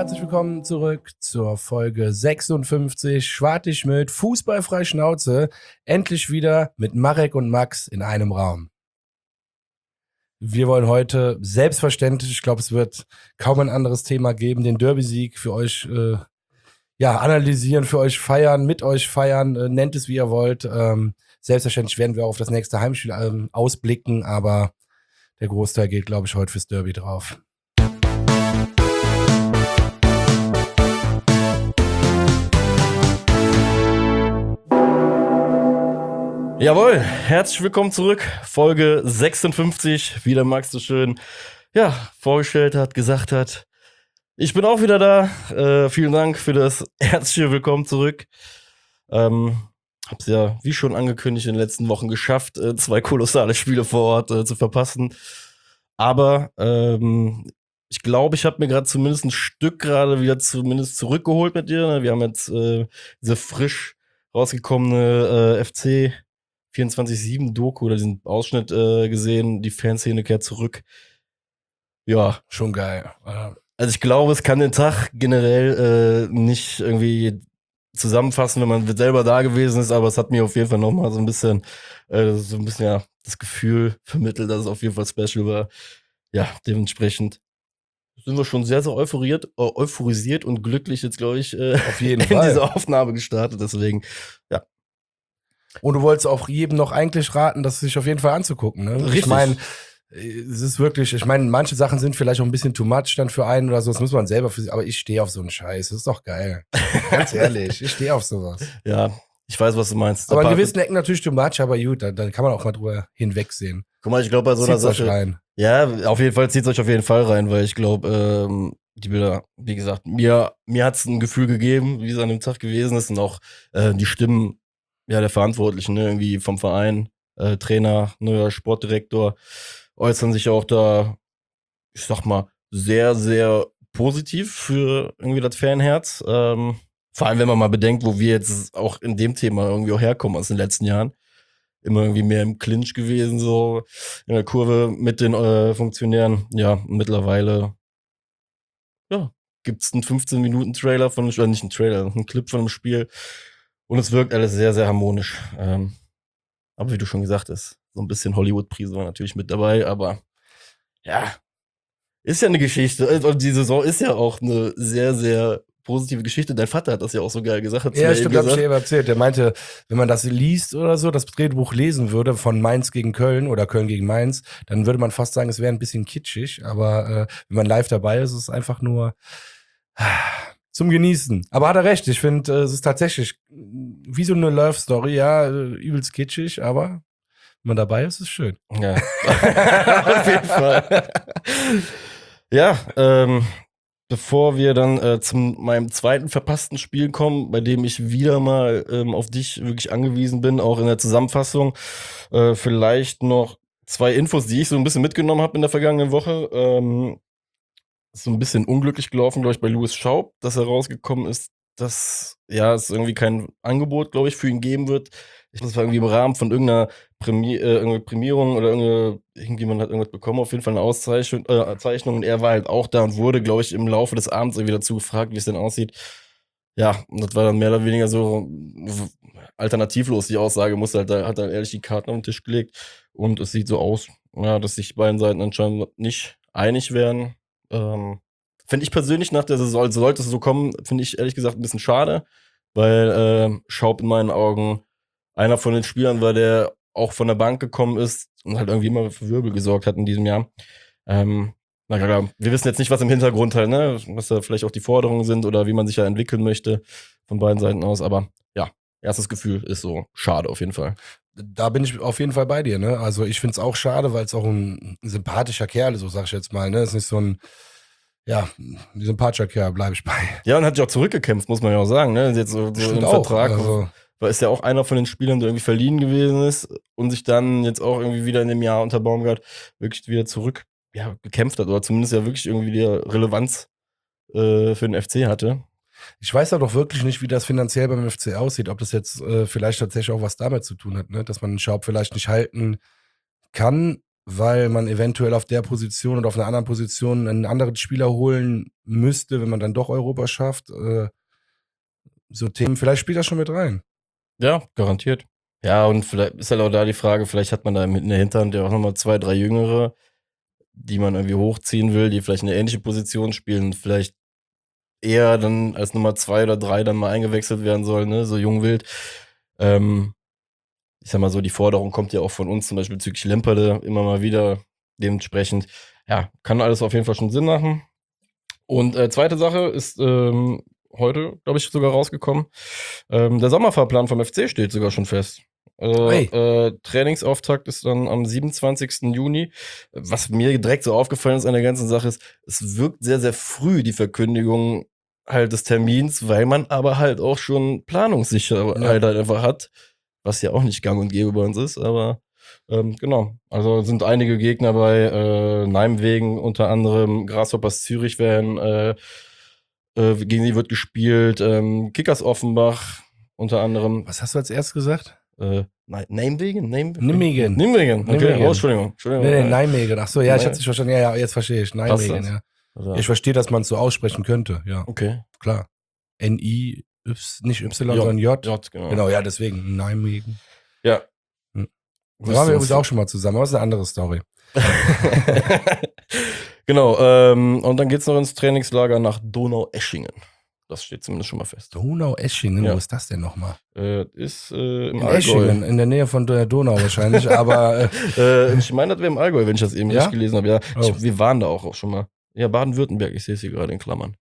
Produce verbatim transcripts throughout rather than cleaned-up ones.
herzlich willkommen zurück zur Folge sechsundfünfzig. Schwartig mit Fußballfrei Schnauze. Endlich wieder mit Marek und Max in einem Raum. Wir wollen heute selbstverständlich, ich glaube, es wird kaum ein anderes Thema geben, den Derby-Sieg für euch äh, ja, analysieren, für euch feiern, mit euch feiern, äh, nennt es wie ihr wollt. Ähm, selbstverständlich werden wir auf das nächste Heimspiel ähm, ausblicken, aber der Großteil geht, glaube ich, heute fürs Derby drauf. Jawohl, herzlich willkommen zurück, Folge sechsundfünfzig, wie der Max so schön ja, vorgestellt hat, gesagt hat. Ich bin auch wieder da, äh, vielen Dank für das herzliche Willkommen zurück. Ähm, hab's ja, wie schon angekündigt, in den letzten Wochen geschafft, äh, zwei kolossale Spiele vor Ort äh, zu verpassen. Aber ähm, ich glaube, ich habe mir gerade zumindest ein Stück gerade wieder zumindest zurückgeholt mit dir. Ne? Wir haben jetzt äh, diese frisch rausgekommene äh, F C vierundzwanzig sieben Doku oder diesen Ausschnitt äh, gesehen, die Fanszene kehrt zurück. Ja. Schon geil. Also ich glaube, es kann den Tag generell äh, nicht irgendwie zusammenfassen, wenn man selber da gewesen ist, aber es hat mir auf jeden Fall nochmal so ein bisschen, äh, so ein bisschen ja, das Gefühl vermittelt, dass es auf jeden Fall special war. Ja, dementsprechend sind wir schon sehr, sehr euphoriert, äh, euphorisiert und glücklich jetzt, glaube ich, äh, auf jeden in Fall. diese Aufnahme gestartet. Deswegen, ja. Und du wolltest auch jedem noch eigentlich raten, das sich auf jeden Fall anzugucken. Ne? Richtig. Ich meine, es ist wirklich, ich meine, manche Sachen sind vielleicht auch ein bisschen too much dann für einen oder so, das muss man selber für sich, aber ich stehe auf so einen Scheiß, das ist doch geil. Ganz ehrlich, ich stehe auf sowas. Ja, ich weiß, was du meinst. Aber in gewissen Ecken natürlich too much, aber gut, dann, dann kann man auch mal drüber hinwegsehen. Guck mal, ich glaube, bei so einer Zieht's euch Sache. rein. Ja, auf jeden Fall zieht euch auf jeden Fall rein, weil ich glaube, ähm, die Bilder, wie gesagt, mir, mir hat's ein Gefühl gegeben, wie es an dem Tag gewesen ist und auch äh, die Stimmen ja, der Verantwortlichen, ne, irgendwie vom Verein, äh, Trainer, neuer Sportdirektor, äußern sich auch da, ich sag mal, sehr, sehr positiv für irgendwie das Fanherz. Ähm, vor allem, wenn man mal bedenkt, wo wir jetzt auch in dem Thema irgendwie auch herkommen aus den letzten Jahren. Immer irgendwie mehr im Clinch gewesen, so in der Kurve mit den äh, Funktionären. Ja, mittlerweile ja, gibt's einen fünfzehn-Minuten-Trailer von, oder nicht einen Trailer, einen Clip von dem Spiel. Und es wirkt alles sehr, sehr harmonisch. Ähm, aber wie du schon gesagt hast, so ein bisschen Hollywood-Prise war natürlich mit dabei, aber ja, ist ja eine Geschichte. Und die Saison ist ja auch eine sehr, sehr positive Geschichte. Dein Vater hat das ja auch so geil gesagt. Hat's Ja, mir stimmt, eben hab ich dir gesagt. eben erzählt. Der meinte, wenn man das liest oder so, das Drehbuch lesen würde von Mainz gegen Köln oder Köln gegen Mainz, dann würde man fast sagen, es wäre ein bisschen kitschig. Aber äh, wenn man live dabei ist, ist es einfach nur zum Genießen. Aber hat er recht, ich finde, äh, es ist tatsächlich wie so eine Love-Story, ja, äh, übelst kitschig, aber wenn man dabei ist, ist es schön. Ja, auf jeden Fall. Ja, ähm, bevor wir dann äh, zu meinem zweiten verpassten Spiel kommen, bei dem ich wieder mal ähm, auf dich wirklich angewiesen bin, auch in der Zusammenfassung, äh, vielleicht noch zwei Infos, die ich so ein bisschen mitgenommen habe in der vergangenen Woche. Ähm, so ein bisschen unglücklich gelaufen, glaube ich, bei Louis Schaub, dass er rausgekommen ist, dass ja es irgendwie kein Angebot, glaube ich, für ihn geben wird. Ich glaube, das war irgendwie im Rahmen von irgendeiner Prämi äh, irgendeine Prämierung oder irgendeine, irgendjemand hat irgendwas bekommen, auf jeden Fall eine Auszeichnung, äh, Zeichnung, und er war halt auch da und wurde, glaube ich, im Laufe des Abends irgendwie dazu gefragt, wie es denn aussieht. Ja, und das war dann mehr oder weniger so w- alternativlos, die Aussage, musste halt, da hat er ehrlich die Karten auf den Tisch gelegt und es sieht so aus, ja, dass sich beiden Seiten anscheinend nicht einig werden. Ähm, Finde ich persönlich nach der Saison, also sollte es so kommen, finde ich ehrlich gesagt ein bisschen schade, weil äh, Schaub in meinen Augen einer von den Spielern war, der auch von der Bank gekommen ist und halt irgendwie immer für Wirbel gesorgt hat in diesem Jahr. Ähm, na klar, wir wissen jetzt nicht, was im Hintergrund halt, ne, was da vielleicht auch die Forderungen sind oder wie man sich ja entwickeln möchte von beiden Seiten aus, aber ja, erstes Gefühl ist so schade auf jeden Fall. Da bin ich auf jeden Fall bei dir, ne? Also ich finde es auch schade, weil es auch ein, ein sympathischer Kerl ist, so sag ich jetzt mal, ne? Es ist nicht so ein, ja, ein sympathischer Kerl, bleibe ich bei. Ja, und hat sich auch zurückgekämpft, muss man ja auch sagen, ne? Jetzt so, so Stimmt im auch, Vertrag, also. weil ist ja auch einer von den Spielern, der irgendwie verliehen gewesen ist und sich dann jetzt auch irgendwie wieder in dem Jahr unter Baumgart wirklich wieder zurück ja, gekämpft hat oder zumindest ja wirklich irgendwie die Relevanz äh, für den F C hatte. Ich weiß auch doch wirklich nicht, wie das finanziell beim F C aussieht, ob das jetzt äh, vielleicht tatsächlich auch was damit zu tun hat, ne? Dass man den Schaub vielleicht nicht halten kann. weil man eventuell auf der Position oder auf einer anderen Position einen anderen Spieler holen müsste, wenn man dann doch Europa schafft. Äh, so Themen, vielleicht spielt das schon mit rein. Ja, garantiert. Ja, und vielleicht ist halt auch da die Frage, vielleicht hat man da mit in der Hinterhand ja auch nochmal zwei, drei Jüngere, die man irgendwie hochziehen will, die vielleicht eine ähnliche Position spielen und vielleicht eher dann als Nummer zwei oder drei dann mal eingewechselt werden sollen, ne, so jung wild. Ähm, ich sag mal so, die Forderung kommt ja auch von uns, zum Beispiel bezüglich Lemperle, immer mal wieder. Dementsprechend, ja, kann alles auf jeden Fall schon Sinn machen. Und äh, zweite Sache ist ähm, heute, glaube ich, sogar rausgekommen. Ähm, der Sommerfahrplan vom F C steht sogar schon fest. Also, Hey. äh, Trainingsauftakt ist dann am siebenundzwanzigsten Juni. Was mir direkt so aufgefallen ist an der ganzen Sache ist, es wirkt sehr, sehr früh, die Verkündigung halt des Termins, weil man aber halt auch schon Planungssicherheit Ja. halt einfach hat, was ja auch nicht gang und gäbe bei uns ist, aber ähm, genau. Also sind einige Gegner bei äh, Nijmegen, unter anderem Grasshoppers Zürich werden, äh, äh, gegen die wird gespielt, ähm, Kickers Offenbach unter anderem. Was hast du als erstes gesagt? Äh, Ni- Nijmegen? Nijmegen? Nijmegen. Nijmegen, okay. Nijmegen. Oh, Entschuldigung. Entschuldigung. Nee, nee, Äh, Nijmegen. Ach so, ja, ich Nee. hatte es verstanden. Ja, ja, jetzt verstehe ich. Passt Nijmegen, das? ja. Also, Ich verstehe, dass man es so aussprechen könnte, ja, okay. klar. N I, Y, nicht Y, J, sondern J. J, genau. Genau, ja, deswegen Nijmegen. Ja. Hm. Da Müsste waren wir uns übrigens auch schon mal zusammen, aber das ist eine andere Story. Genau, ähm, und dann geht's noch ins Trainingslager nach Donaueschingen. Das steht zumindest schon mal fest. Donaueschingen, Ja. wo ist das denn nochmal? Äh, ist äh, im In Allgäu. Eschingen, in der Nähe von der Donau wahrscheinlich, aber äh, Äh, ich meine, das wäre im Allgäu, wenn ich das eben Ja? richtig gelesen habe. Ja, Oh. ich, wir waren da auch, auch schon mal. Ja, Baden-Württemberg, ich sehe es hier gerade in Klammern.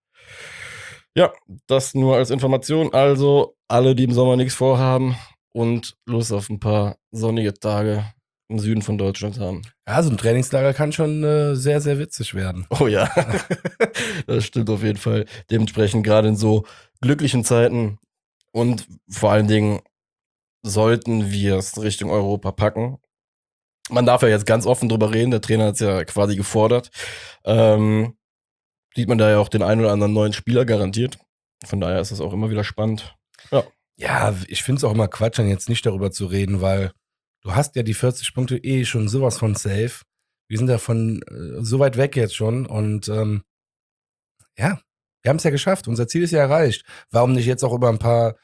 Ja, das nur als Information. Also, alle, die im Sommer nichts vorhaben und Lust auf ein paar sonnige Tage im Süden von Deutschland haben. ja, so ein Trainingslager kann schon äh, sehr, sehr witzig werden. Oh ja, das stimmt auf jeden Fall. Dementsprechend gerade in so glücklichen Zeiten und vor allen Dingen sollten wir es Richtung Europa packen. Man darf ja jetzt ganz offen drüber reden, der Trainer hat es ja quasi gefordert. Ähm, sieht man da ja auch den einen oder anderen neuen Spieler garantiert. Von daher ist das auch immer wieder spannend. Ja. Ja, ich finde es auch immer Quatsch, dann jetzt nicht darüber zu reden, weil du hast ja die vierzig Punkte eh schon sowas von safe. Wir sind davon äh, so weit weg jetzt schon und ähm, ja, wir haben es ja geschafft. Unser Ziel ist ja erreicht. Warum nicht jetzt auch über ein paar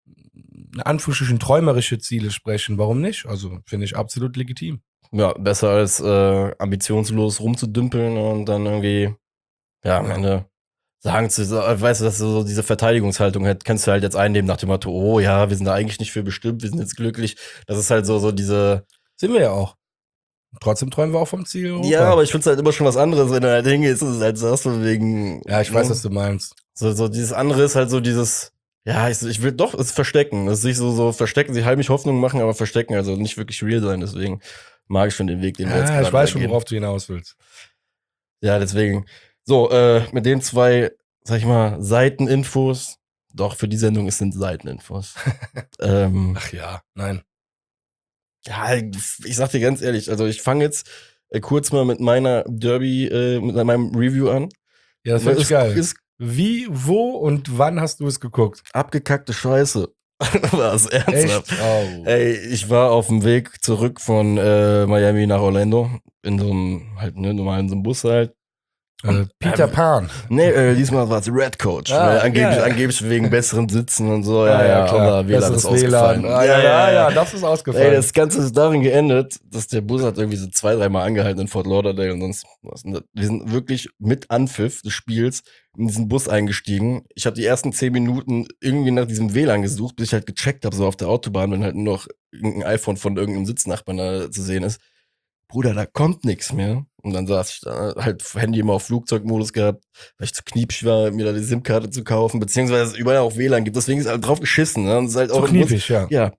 in Anführungsstrichen träumerische Ziele sprechen? Warum nicht? Also finde ich absolut legitim. Ja, besser als äh, ambitionslos rumzudümpeln und dann irgendwie, ja, am Ja. Ende sagen zu, so, weißt du, dass du so diese Verteidigungshaltung halt, kannst du halt jetzt einnehmen nach dem Motto, oh ja, wir sind da eigentlich nicht für bestimmt, wir sind jetzt glücklich. Das ist halt so, so diese, Sind wir ja auch. Trotzdem träumen wir auch vom Ziel Europa. ja, aber ich find's halt immer schon was anderes, wenn du halt hingehst und es halt sagst, von wegen. Ja, ich weiß, ne? was du meinst. So, so dieses andere ist halt so dieses, ja, ich, ich will doch es verstecken. Es ist nicht so, so verstecken, sie heimlich Hoffnung machen, aber verstecken, also nicht wirklich real sein. Deswegen mag ich schon den Weg, den wir jetzt Ja, gerade ich weiß schon, gehen. worauf du hinaus willst. Ja, deswegen. So, äh, mit den zwei, sag ich mal, Seiteninfos. Doch, für die Sendung es sind Seiteninfos. ähm, Ach ja, nein. ja, ich sag dir ganz ehrlich, also ich fange jetzt äh, kurz mal mit meiner Derby, äh, mit meinem Review an. Ja, das finde ich ist, geil. ist Wie, wo und wann hast du es geguckt? abgekackte Scheiße. Was, ernsthaft? Echt? Oh. Ey, ich war auf dem Weg zurück von äh, Miami nach Orlando. In so einem, halt, ne, normal in so einem Bus halt. Äh, Peter ähm, Pan. Nee, äh, diesmal war es Red Coach. Ah, weil angeblich, geil. angeblich wegen besseren Sitzen und so. Ja, Ah, ja, klar. aber W L A N ist Besseres W L A N. ausgefallen. Ah, ja, ja, ja, das ist ausgefallen. Ey, das Ganze ist darin geendet, dass der Bus hat irgendwie so zwei, dreimal angehalten in Fort Lauderdale und sonst was. Wir sind wirklich mit Anpfiff des Spiels in diesen Bus eingestiegen. Ich habe die ersten zehn Minuten irgendwie nach diesem W L A N gesucht, bis ich halt gecheckt habe, so auf der Autobahn, wenn halt nur noch irgendein iPhone von irgendeinem Sitznachbarn da zu sehen ist. Bruder, da kommt nichts mehr. Und dann saß ich da, halt Handy immer auf Flugzeugmodus gehabt, weil ich zu kniepig war, mir da die SIM-Karte zu kaufen, beziehungsweise es überall auch W L A N gibt. Deswegen ist halt drauf geschissen. Ne? Und es ist halt so auch im Bus- kniepig, ja. Ja.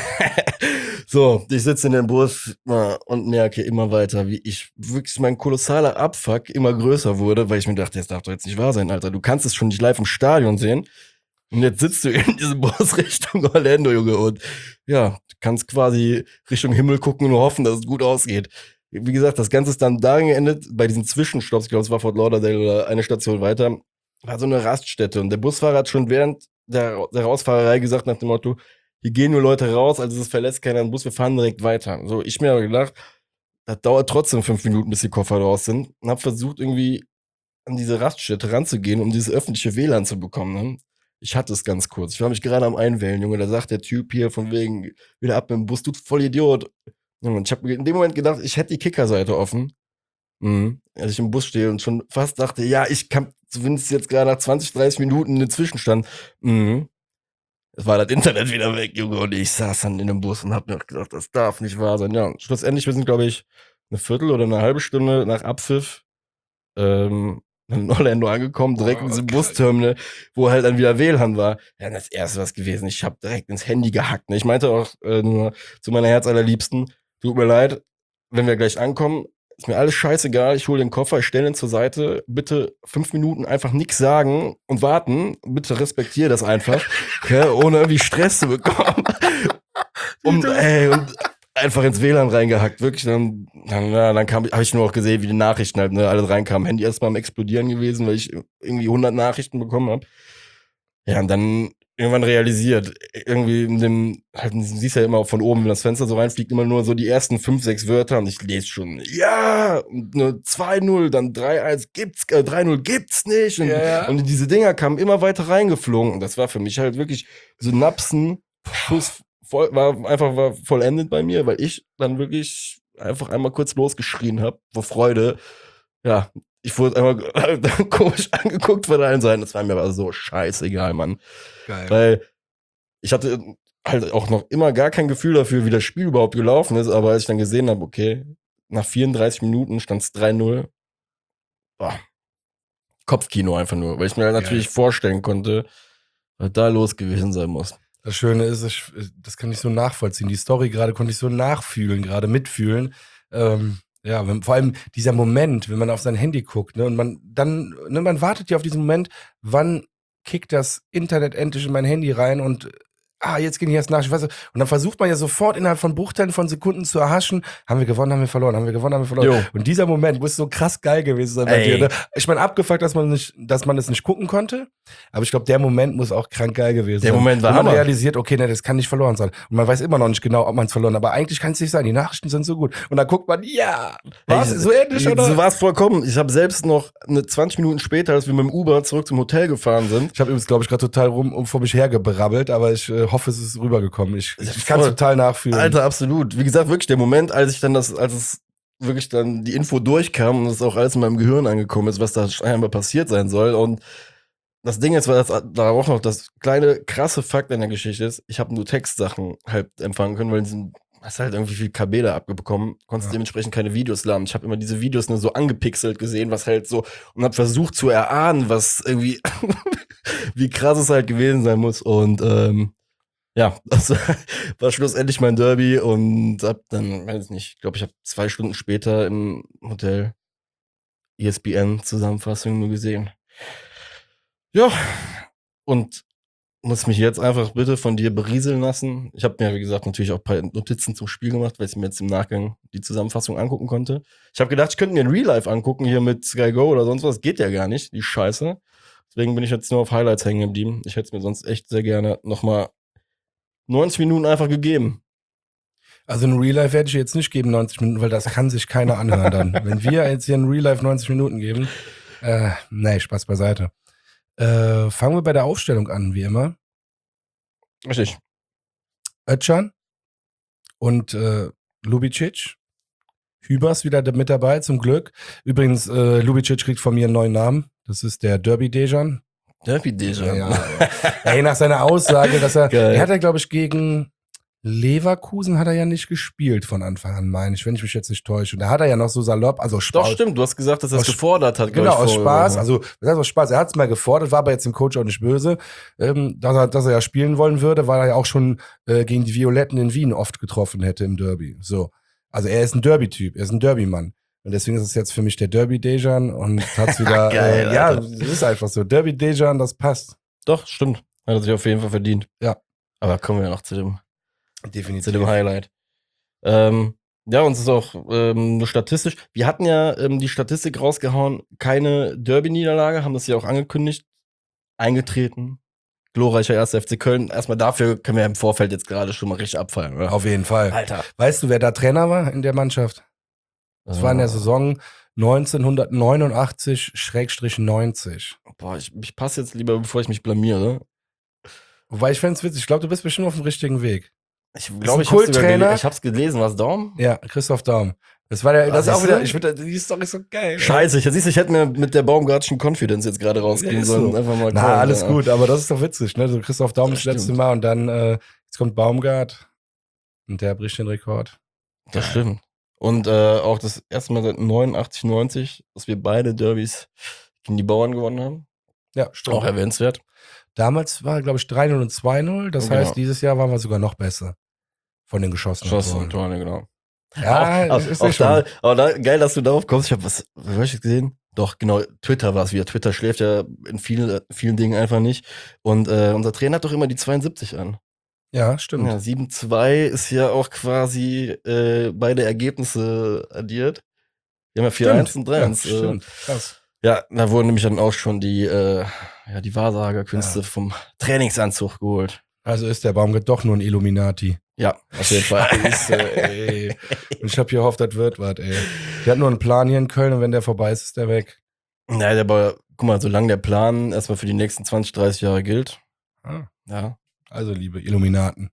So, ich sitze in dem Bus äh, und merke immer weiter, wie ich wirklich mein kolossaler Abfuck immer größer wurde, weil ich mir dachte, das darf doch jetzt nicht wahr sein, Alter. Du kannst es schon nicht live im Stadion sehen. Und jetzt sitzt du in diesem Bus Richtung Orlando, Junge, und ja, du kannst quasi Richtung Himmel gucken und nur hoffen, dass es gut ausgeht. Wie gesagt, das Ganze ist dann darin geendet, bei diesen Zwischenstopps, ich glaube, es war Fort Lauderdale oder eine Station weiter, war so eine Raststätte. Und der Busfahrer hat schon während der, der Rausfahrerei gesagt nach dem Motto, hier gehen nur Leute raus, also es verlässt keiner den Bus, wir fahren direkt weiter. So, ich mir aber gedacht, Das dauert trotzdem fünf Minuten, bis die Koffer raus sind. Und hab versucht, irgendwie an diese Raststätte ranzugehen, um dieses öffentliche W L A N zu bekommen. Ne? Ich hatte es ganz kurz. Ich war mich gerade am Einwählen, Junge. Da sagt der Typ hier von wegen, wieder ab mit dem Bus, du voll Idiot. Junge, und ich habe in dem Moment gedacht, ich hätte die Kickerseite offen. Mhm. Als ich im Bus stehe und schon fast dachte, ja, ich kann zumindest jetzt gerade nach zwanzig, dreißig Minuten einen Zwischenstand. Mhm. Es war das Internet wieder weg, Junge, und ich saß dann in dem Bus und hab mir gedacht, das darf nicht wahr sein. Ja, und schlussendlich, wir sind, glaube ich, eine Viertel oder eine halbe Stunde nach Abpfiff ähm, in Orlando angekommen, direkt in diesem Busterminal, wo halt dann wieder W L A N war. Ja, das erste was gewesen. Ich habe direkt ins Handy gehackt. Ne? Ich meinte auch äh, nur zu meiner Herzallerliebsten, tut mir leid, wenn wir gleich ankommen, ist mir alles scheißegal, ich hole den Koffer, ich stelle ihn zur Seite, bitte fünf Minuten einfach nichts sagen und warten, bitte respektiere das einfach, okay, ohne irgendwie Stress zu bekommen. Und, ey, und einfach ins W L A N reingehackt, wirklich, dann, dann, ja, dann kam, habe ich nur auch gesehen, wie die Nachrichten halt, ne, alle reinkamen, Handy erstmal am Explodieren gewesen, weil ich irgendwie hundert Nachrichten bekommen habe. Ja, und dann irgendwann realisiert, irgendwie in dem, halt, du siehst ja immer auch von oben, wenn das Fenster so reinfliegt, immer nur so die ersten fünf, sechs Wörter und ich lese schon, ja, und ne, zwei null, dann drei eins gibt's, äh, drei null gibt's nicht und, Ja, ja. und diese Dinger kamen immer weiter reingeflogen und das war für mich halt wirklich Synapsen, Schuss, voll, war einfach war vollendet bei mir, weil ich dann wirklich einfach einmal kurz losgeschrien habe, vor Freude. Ja, ich wurde einmal komisch angeguckt von allen Seiten. Das war mir aber so scheißegal, Mann. Geil. Weil ich hatte halt auch noch immer gar kein Gefühl dafür, wie das Spiel überhaupt gelaufen ist. Aber als ich dann gesehen habe, okay, nach vierunddreißig Minuten stand es drei null. Boah. Kopfkino einfach nur, weil ich mir halt natürlich Geil. vorstellen konnte, was da los gewesen sein muss. Das Schöne ist, ich, das kann ich so nachvollziehen. Die Story gerade konnte ich so nachfühlen, gerade mitfühlen. Ähm, ja, wenn, vor allem dieser Moment, wenn man auf sein Handy guckt, ne, und man dann, ne, man wartet ja auf diesen Moment, wann kickt das Internet endlich in mein Handy rein und ah, jetzt gehen die erst nach. Ich weiß, nicht. Und dann versucht man ja sofort innerhalb von Bruchteilen von Sekunden zu erhaschen, haben wir gewonnen, haben wir verloren, haben wir gewonnen, haben wir verloren. Jo. Und dieser Moment muss so krass geil gewesen sein bei Ey. dir. Ne? Ich meine, abgefuckt, dass man nicht, dass man es nicht gucken konnte, aber ich glaube, der Moment muss auch krank geil gewesen Der sein. Moment war Wenn man Hammer. realisiert, okay, ne, das kann nicht verloren sein. Und man weiß immer noch nicht genau, ob man es verloren hat. Aber eigentlich kann es nicht sein. Die Nachrichten sind so gut. Und dann guckt man, ja, was? Ey, So ähnlich, oder? So war es vollkommen. Ich habe selbst noch eine zwanzig Minuten später, als wir mit dem Uber zurück zum Hotel gefahren sind. Ich habe übrigens, glaube ich, gerade total rum um vor mich hergebrabbelt, aber ich äh, hoffe, es ist rübergekommen. Ich, ich, ich kann es Voll. total nachfühlen. Alter, absolut. Wie gesagt, wirklich der Moment, als ich dann das, als es wirklich dann die Info durchkam und es auch alles in meinem Gehirn angekommen ist, was da scheinbar passiert sein soll. Und das Ding ist, weil das da auch noch das kleine krasse Fakt in der Geschichte ist, ich habe nur Textsachen halt empfangen können, weil diesen hast halt irgendwie viel K B da abbekommen, konntest Ja. dementsprechend keine Videos laden. Ich habe immer diese Videos nur so angepixelt gesehen, was halt so, und habe versucht zu erahnen, was irgendwie, wie krass es halt gewesen sein muss. Und ähm, ja, das war schlussendlich mein Derby und hab dann, weiß ich nicht, ich glaube, ich habe zwei Stunden später im Hotel E S P N-Zusammenfassung nur gesehen. Ja, und muss mich jetzt einfach bitte von dir berieseln lassen. Ich habe mir, wie gesagt, natürlich auch ein paar Notizen zum Spiel gemacht, weil ich mir jetzt im Nachgang die Zusammenfassung angucken konnte. Ich habe gedacht, ich könnte mir ein Real Life angucken hier mit Sky Go oder sonst was. Geht ja gar nicht, die Scheiße. Deswegen bin ich jetzt nur auf Highlights hängen geblieben. Ich hätte es mir sonst echt sehr gerne nochmal neunzig Minuten einfach gegeben. Also ein Real Life werde ich jetzt nicht geben, neunzig Minuten, weil das kann sich keiner anhören dann. Wenn wir jetzt hier ein Real Life neunzig Minuten geben, äh, nee, Spaß beiseite. Äh, fangen wir bei der Aufstellung an, wie immer. Richtig. Özcan und äh, Lubicic. Hübers wieder mit dabei, zum Glück. Übrigens, äh, Lubicic kriegt von mir einen neuen Namen. Das ist der Derby Dejan. Derby Dejan. Ja, ja. Ey, nach seiner Aussage, dass er, Geil. er hat ja, glaube ich, gegen Leverkusen hat er ja nicht gespielt von Anfang an, meine ich, wenn ich mich jetzt nicht täusche. Und da hat er ja noch so salopp, also Spaß. Doch, stimmt, du hast gesagt, dass er es Aus- gefordert hat. glaub Genau, ich, aus vor- Spaß, also das heißt aus Spaß, er hat es mal gefordert, war aber jetzt dem Coach auch nicht böse, ähm, dass, er, dass er ja spielen wollen würde, weil er ja auch schon äh, gegen die Violetten in Wien oft getroffen hätte im Derby. So, also er ist ein Derby-Typ, er ist ein Derby-Mann. Und deswegen ist es jetzt für mich der Derby Dejan und hat's wieder, Geil, äh, ja, Alter. es ist einfach so, Derby Dejan, das passt. Doch, stimmt. Hat er sich auf jeden Fall verdient. Ja. Aber kommen wir noch zu dem, zu Definitiv. dem Highlight. Ähm, ja, uns ist auch ähm, nur statistisch. Wir hatten ja ähm, die Statistik rausgehauen, keine Derby-Niederlage, haben das ja auch angekündigt. Eingetreten. Glorreicher erster F C Köln. Erstmal dafür können wir im Vorfeld jetzt gerade schon mal richtig abfallen, oder? Auf jeden Fall. Alter. Weißt du, wer da Trainer war in der Mannschaft? Das war in der Saison neunzehnhundertneunundachtzig neunzig. Boah, ich, ich passe jetzt lieber, bevor ich mich blamiere. Wobei ich fände es witzig, ich glaube, du bist bestimmt auf dem richtigen Weg. Ich Ist glaube, ein ich hab's, sogar Kulttrainer. gele- ich hab's gelesen. Was, Daum? Ja, Christoph Daum. Das war der, Ah, das ist auch siehst du? wieder, ich finde, die Story ist so geil. Scheiße, ich, siehst du, ich hätte mir mit der Baumgartschen Confidence jetzt gerade rausgehen Ja, ist sollen. so. Einfach mal Na, callen, alles ja. gut, aber das ist doch witzig, ne? So Christoph Daum Das das letzte stimmt. Mal und dann, äh, jetzt kommt Baumgart und der bricht den Rekord. Das stimmt. Und äh, auch das erste Mal seit neunundachtzig, neunzig, dass wir beide Derbys gegen die Bauern gewonnen haben. Ja, stimmt. Auch erwähnenswert. Damals war, glaube ich, drei null und zwei null. Das Genau. heißt, dieses Jahr waren wir sogar noch besser. Von den geschossenen Schossen Toren. und Tore, genau. Ja, auch, das ist auch, ja auch da, schon. aber da, geil, dass du darauf kommst. Ich habe was, was hab ich gesehen? Doch, genau, Twitter war es wieder. Twitter schläft ja in vielen, vielen Dingen einfach nicht. Und äh, unser Trainer hat doch immer die zweiundsiebzig an. Ja, stimmt. Ja, sieben zwei ist ja auch quasi äh, beide Ergebnisse addiert. Wir haben ja vier eins und drei Ja, eins. äh, stimmt. Krass. Ja, da wurden nämlich dann auch schon die, äh, ja, die Wahrsagerkünste Ja. vom Trainingsanzug geholt. Also ist der Baumgart doch nur ein Illuminati. Ja, auf jeden Fall. Scheiße, ey. Und ich hab hier gehofft, das wird was, ey. Der hat nur einen Plan hier in Köln und wenn der vorbei ist, ist der weg. Naja, aber guck mal, solange der Plan erstmal für die nächsten zwanzig, dreißig Jahre gilt. Ah, Ja. also, liebe Illuminaten.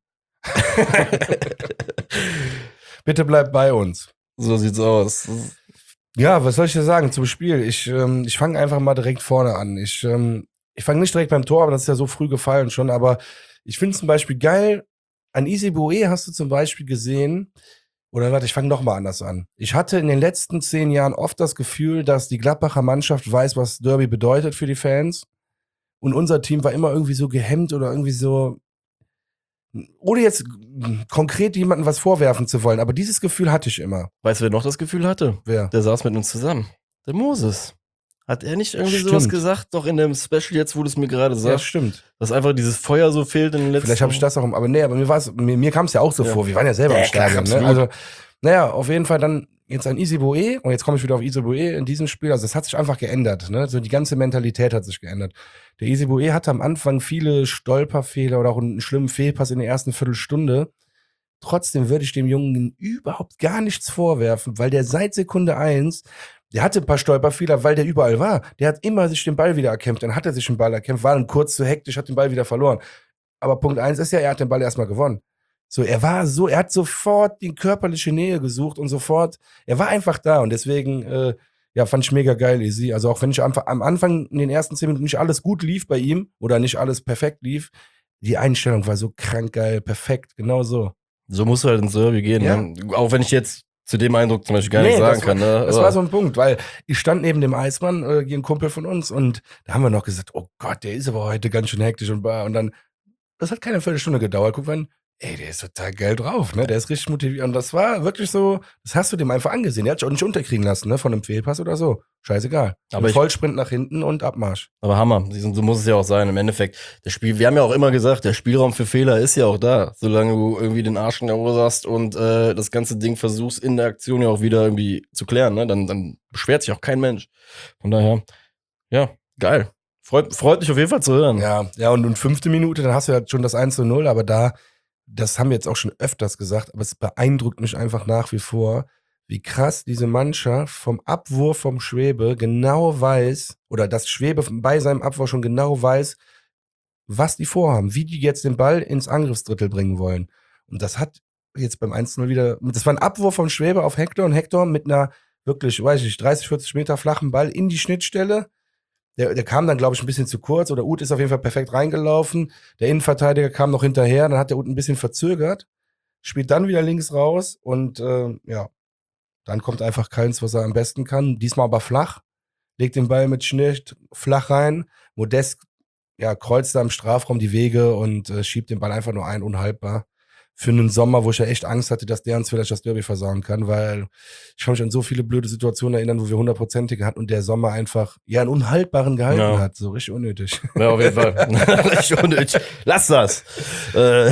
Bitte bleibt bei uns. So sieht's aus. Ja, was soll ich dir sagen zum Spiel? Ich, ähm, ich fange einfach mal direkt vorne an. Ich, ähm, ich fange nicht direkt beim Tor, aber das ist ja so früh gefallen schon. Aber ich finde zum Beispiel geil, an Easy Boué hast du zum Beispiel gesehen, oder warte, ich fange noch mal anders an. Ich hatte in den letzten zehn Jahren oft das Gefühl, dass die Gladbacher Mannschaft weiß, was Derby bedeutet für die Fans. Und unser Team war immer irgendwie so gehemmt oder irgendwie so, ohne jetzt konkret jemandem was vorwerfen zu wollen, aber dieses Gefühl hatte ich immer. Weißt du, wer noch das Gefühl hatte? Wer? Der saß mit uns zusammen. Der Moses. Hat er nicht irgendwie Stimmt. sowas gesagt? Doch in dem Special jetzt, wo du es mir gerade Ja, sagst, stimmt. dass einfach dieses Feuer so fehlt in den letzten... Vielleicht habe ich das auch, aber nee, aber mir, war's, mir, mir kam es ja auch so Ja. vor. Wir waren ja selber Ja, im Stadion. klar, Ne? absolut. Also, naja, auf jeden Fall dann jetzt ein Easy Boué und jetzt komme ich wieder auf Easy Boué in diesem Spiel. Also, es hat sich einfach geändert. Ne? So die ganze Mentalität hat sich geändert. Der Easy Boué hatte am Anfang viele Stolperfehler oder auch einen schlimmen Fehlpass in der ersten Viertelstunde. Trotzdem würde ich dem Jungen überhaupt gar nichts vorwerfen, weil der seit Sekunde eins, der hatte ein paar Stolperfehler, weil der überall war. Der hat immer sich den Ball wieder erkämpft. Dann hat er sich den Ball erkämpft, war dann kurz zu hektisch, hat den Ball wieder verloren. Aber Punkt eins ist ja, er hat den Ball erstmal gewonnen. So, er war so, er hat sofort die körperliche Nähe gesucht und sofort, er war einfach da und deswegen, äh, ja, fand ich mega geil, Easy. Also auch wenn ich am, am Anfang in den ersten zehn Minuten nicht alles gut lief bei ihm oder nicht alles perfekt lief, die Einstellung war so krank geil, perfekt, genau so. So musst du halt ins Derby gehen. Ja. Ne? Auch wenn ich jetzt zu dem Eindruck zum Beispiel gar nicht Nee, sagen das kann. Ne? Das Aber- war so ein Punkt, weil ich stand neben dem Eismann, äh, hier ein Kumpel von uns, und da haben wir noch gesagt, oh Gott, der ist aber heute ganz schön hektisch und bar. Und dann, das hat keine Viertelstunde gedauert. Guck mal, ey, der ist total geil drauf, ne? Der ist richtig motiviert. Und das war wirklich so, das hast du dem einfach angesehen. Der hat sich auch nicht unterkriegen lassen, ne? Von einem Fehlpass oder so. Scheißegal. Aber Aber ich- Vollsprint nach hinten und Abmarsch. Aber Hammer, so muss es ja auch sein. Im Endeffekt, das Spiel, wir haben ja auch immer gesagt, der Spielraum für Fehler ist ja auch da, solange du irgendwie den Arsch in der Hose hast und äh, das ganze Ding versuchst in der Aktion ja auch wieder irgendwie zu klären, ne? Dann, dann beschwert sich auch kein Mensch. Von daher, ja, geil. Freut, freut mich auf jeden Fall zu hören. Ja, ja, und in fünfte Minute, dann hast du ja schon das eins zu null, aber da, das haben wir jetzt auch schon öfters gesagt, aber es beeindruckt mich einfach nach wie vor, wie krass diese Mannschaft vom Abwurf vom Schwebe genau weiß, oder dass Schwebe bei seinem Abwurf schon genau weiß, was die vorhaben, wie die jetzt den Ball ins Angriffsdrittel bringen wollen. Und das hat jetzt beim eins zu null wieder, das war ein Abwurf vom Schwebe auf Hector und Hector mit einer wirklich, weiß ich nicht, dreißig, vierzig Meter flachen Ball in die Schnittstelle. Der, der kam dann, glaube ich, ein bisschen zu kurz, oder Uth ist auf jeden Fall perfekt reingelaufen. Der Innenverteidiger kam noch hinterher, dann hat der Uth ein bisschen verzögert, spielt dann wieder links raus und äh, ja, dann kommt einfach Keins, was er am besten kann. Diesmal aber flach, legt den Ball mit Schnitt flach rein. Modest ja, kreuzt da im Strafraum die Wege und äh, schiebt den Ball einfach nur ein, unhaltbar. Für einen Sommer, wo ich ja echt Angst hatte, dass der uns vielleicht das Derby versauen kann, weil ich kann mich an so viele blöde Situationen erinnern, wo wir hundertprozentige hatten und der Sommer einfach ja einen unhaltbaren gehalten Ja. hat. So richtig unnötig. Ja, auf jeden Fall. Richtig unnötig. Lass das. Äh,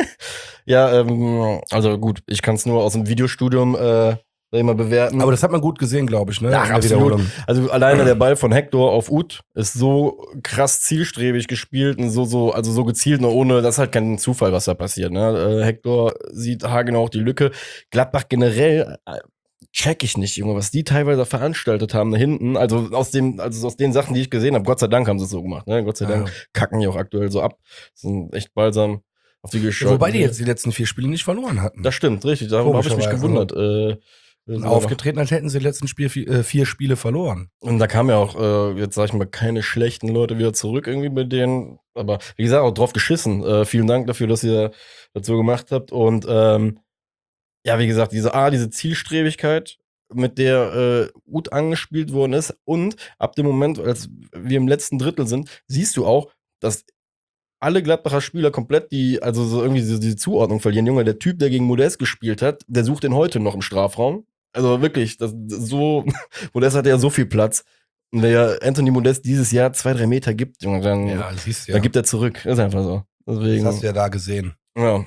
ja, ähm, also gut, ich kann es nur aus dem Videostudium äh, immer bewerten. Aber das hat man gut gesehen, glaube ich, ne? Ja, In der absolut. Wiederholung. Also alleine der Ball von Hector auf Uth ist so krass zielstrebig gespielt und so, so, also so gezielt, nur ohne, das ist halt kein Zufall, was da passiert. Ne? Äh, Hector sieht haargenau auch die Lücke. Gladbach generell, äh, check ich nicht, Junge, was die teilweise veranstaltet haben da hinten. Also aus dem, also aus den Sachen, die ich gesehen habe, Gott sei Dank haben sie es so gemacht, ne? Gott sei Dank Ja. kacken die auch aktuell so ab. Sind echt balsam auf die gescholten. Wobei die jetzt die letzten vier Spiele nicht verloren hatten. Das stimmt, richtig. Darüber habe ich mich Komischerweise. gewundert. Äh, Und so aufgetreten, als hätten sie die letzten Spiel, vier, äh, vier Spiele verloren. Und da kamen ja auch, äh, jetzt sag ich mal, keine schlechten Leute wieder zurück irgendwie bei denen. Aber wie gesagt, auch drauf geschissen. Äh, vielen Dank dafür, dass ihr das so gemacht habt. Und ähm, ja, wie gesagt, diese A, diese Zielstrebigkeit, mit der äh, gut angespielt worden ist. Und ab dem Moment, als wir im letzten Drittel sind, siehst du auch, dass alle Gladbacher Spieler komplett die, also so irgendwie diese, diese Zuordnung verlieren. Junge, der Typ, der gegen Modest gespielt hat, der sucht den heute noch im Strafraum. Also wirklich, das, so, Modest hat ja so viel Platz. Und wenn ja Anthony Modest dieses Jahr zwei, drei Meter gibt, Junge, dann, Ja, siehst du ja. dann gibt er zurück. Ist einfach so. Deswegen, Das hast du ja da gesehen. ja.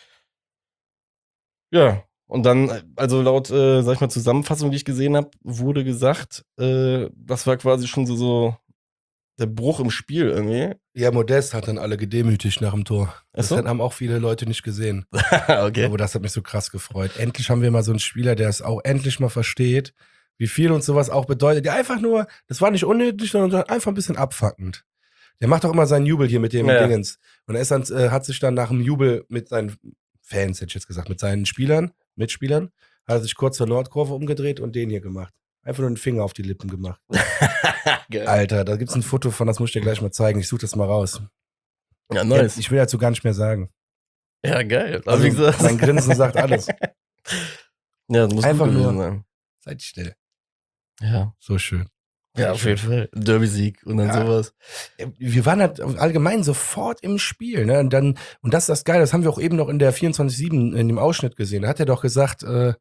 Ja. Und dann, also laut, äh, sag ich mal, Zusammenfassung, die ich gesehen habe, wurde gesagt, äh, das war quasi schon so, so der Bruch im Spiel irgendwie. Ja, Modest hat dann alle gedemütigt nach dem Tor. Das Ach so? haben auch viele Leute nicht gesehen. Okay. Aber das hat mich so krass gefreut. Endlich haben wir mal so einen Spieler, der es auch endlich mal versteht, wie viel uns sowas auch bedeutet. Der einfach nur, das war nicht unnötig, sondern einfach ein bisschen abfuckend. Der macht auch immer seinen Jubel hier mit dem Ja. Dingens. Und er ist dann, äh, hat sich dann nach dem Jubel mit seinen Fans, hätte ich jetzt gesagt, mit seinen Spielern, Mitspielern, hat er sich kurz zur Nordkurve umgedreht und den hier gemacht. Einfach nur den Finger auf die Lippen gemacht. Geil. Alter, da gibt's ein Foto von, das muss ich dir gleich mal zeigen. Ich suche das mal raus. Ja, nice. Ich will dazu gar nicht mehr sagen. Ja, geil. Also, wie gesagt- mein Grinsen sagt alles. Ja, das muss Einfach gut gewesen nur- sein. Seid still. Ja. So schön. Ja, auf jeden Fall. Derby-Sieg und dann Ja. sowas. Wir waren halt allgemein sofort im Spiel, ne? Und dann, und das ist das Geile, das haben wir auch eben noch in der vierundzwanzig sieben in dem Ausschnitt gesehen. Da hat er doch gesagt, äh,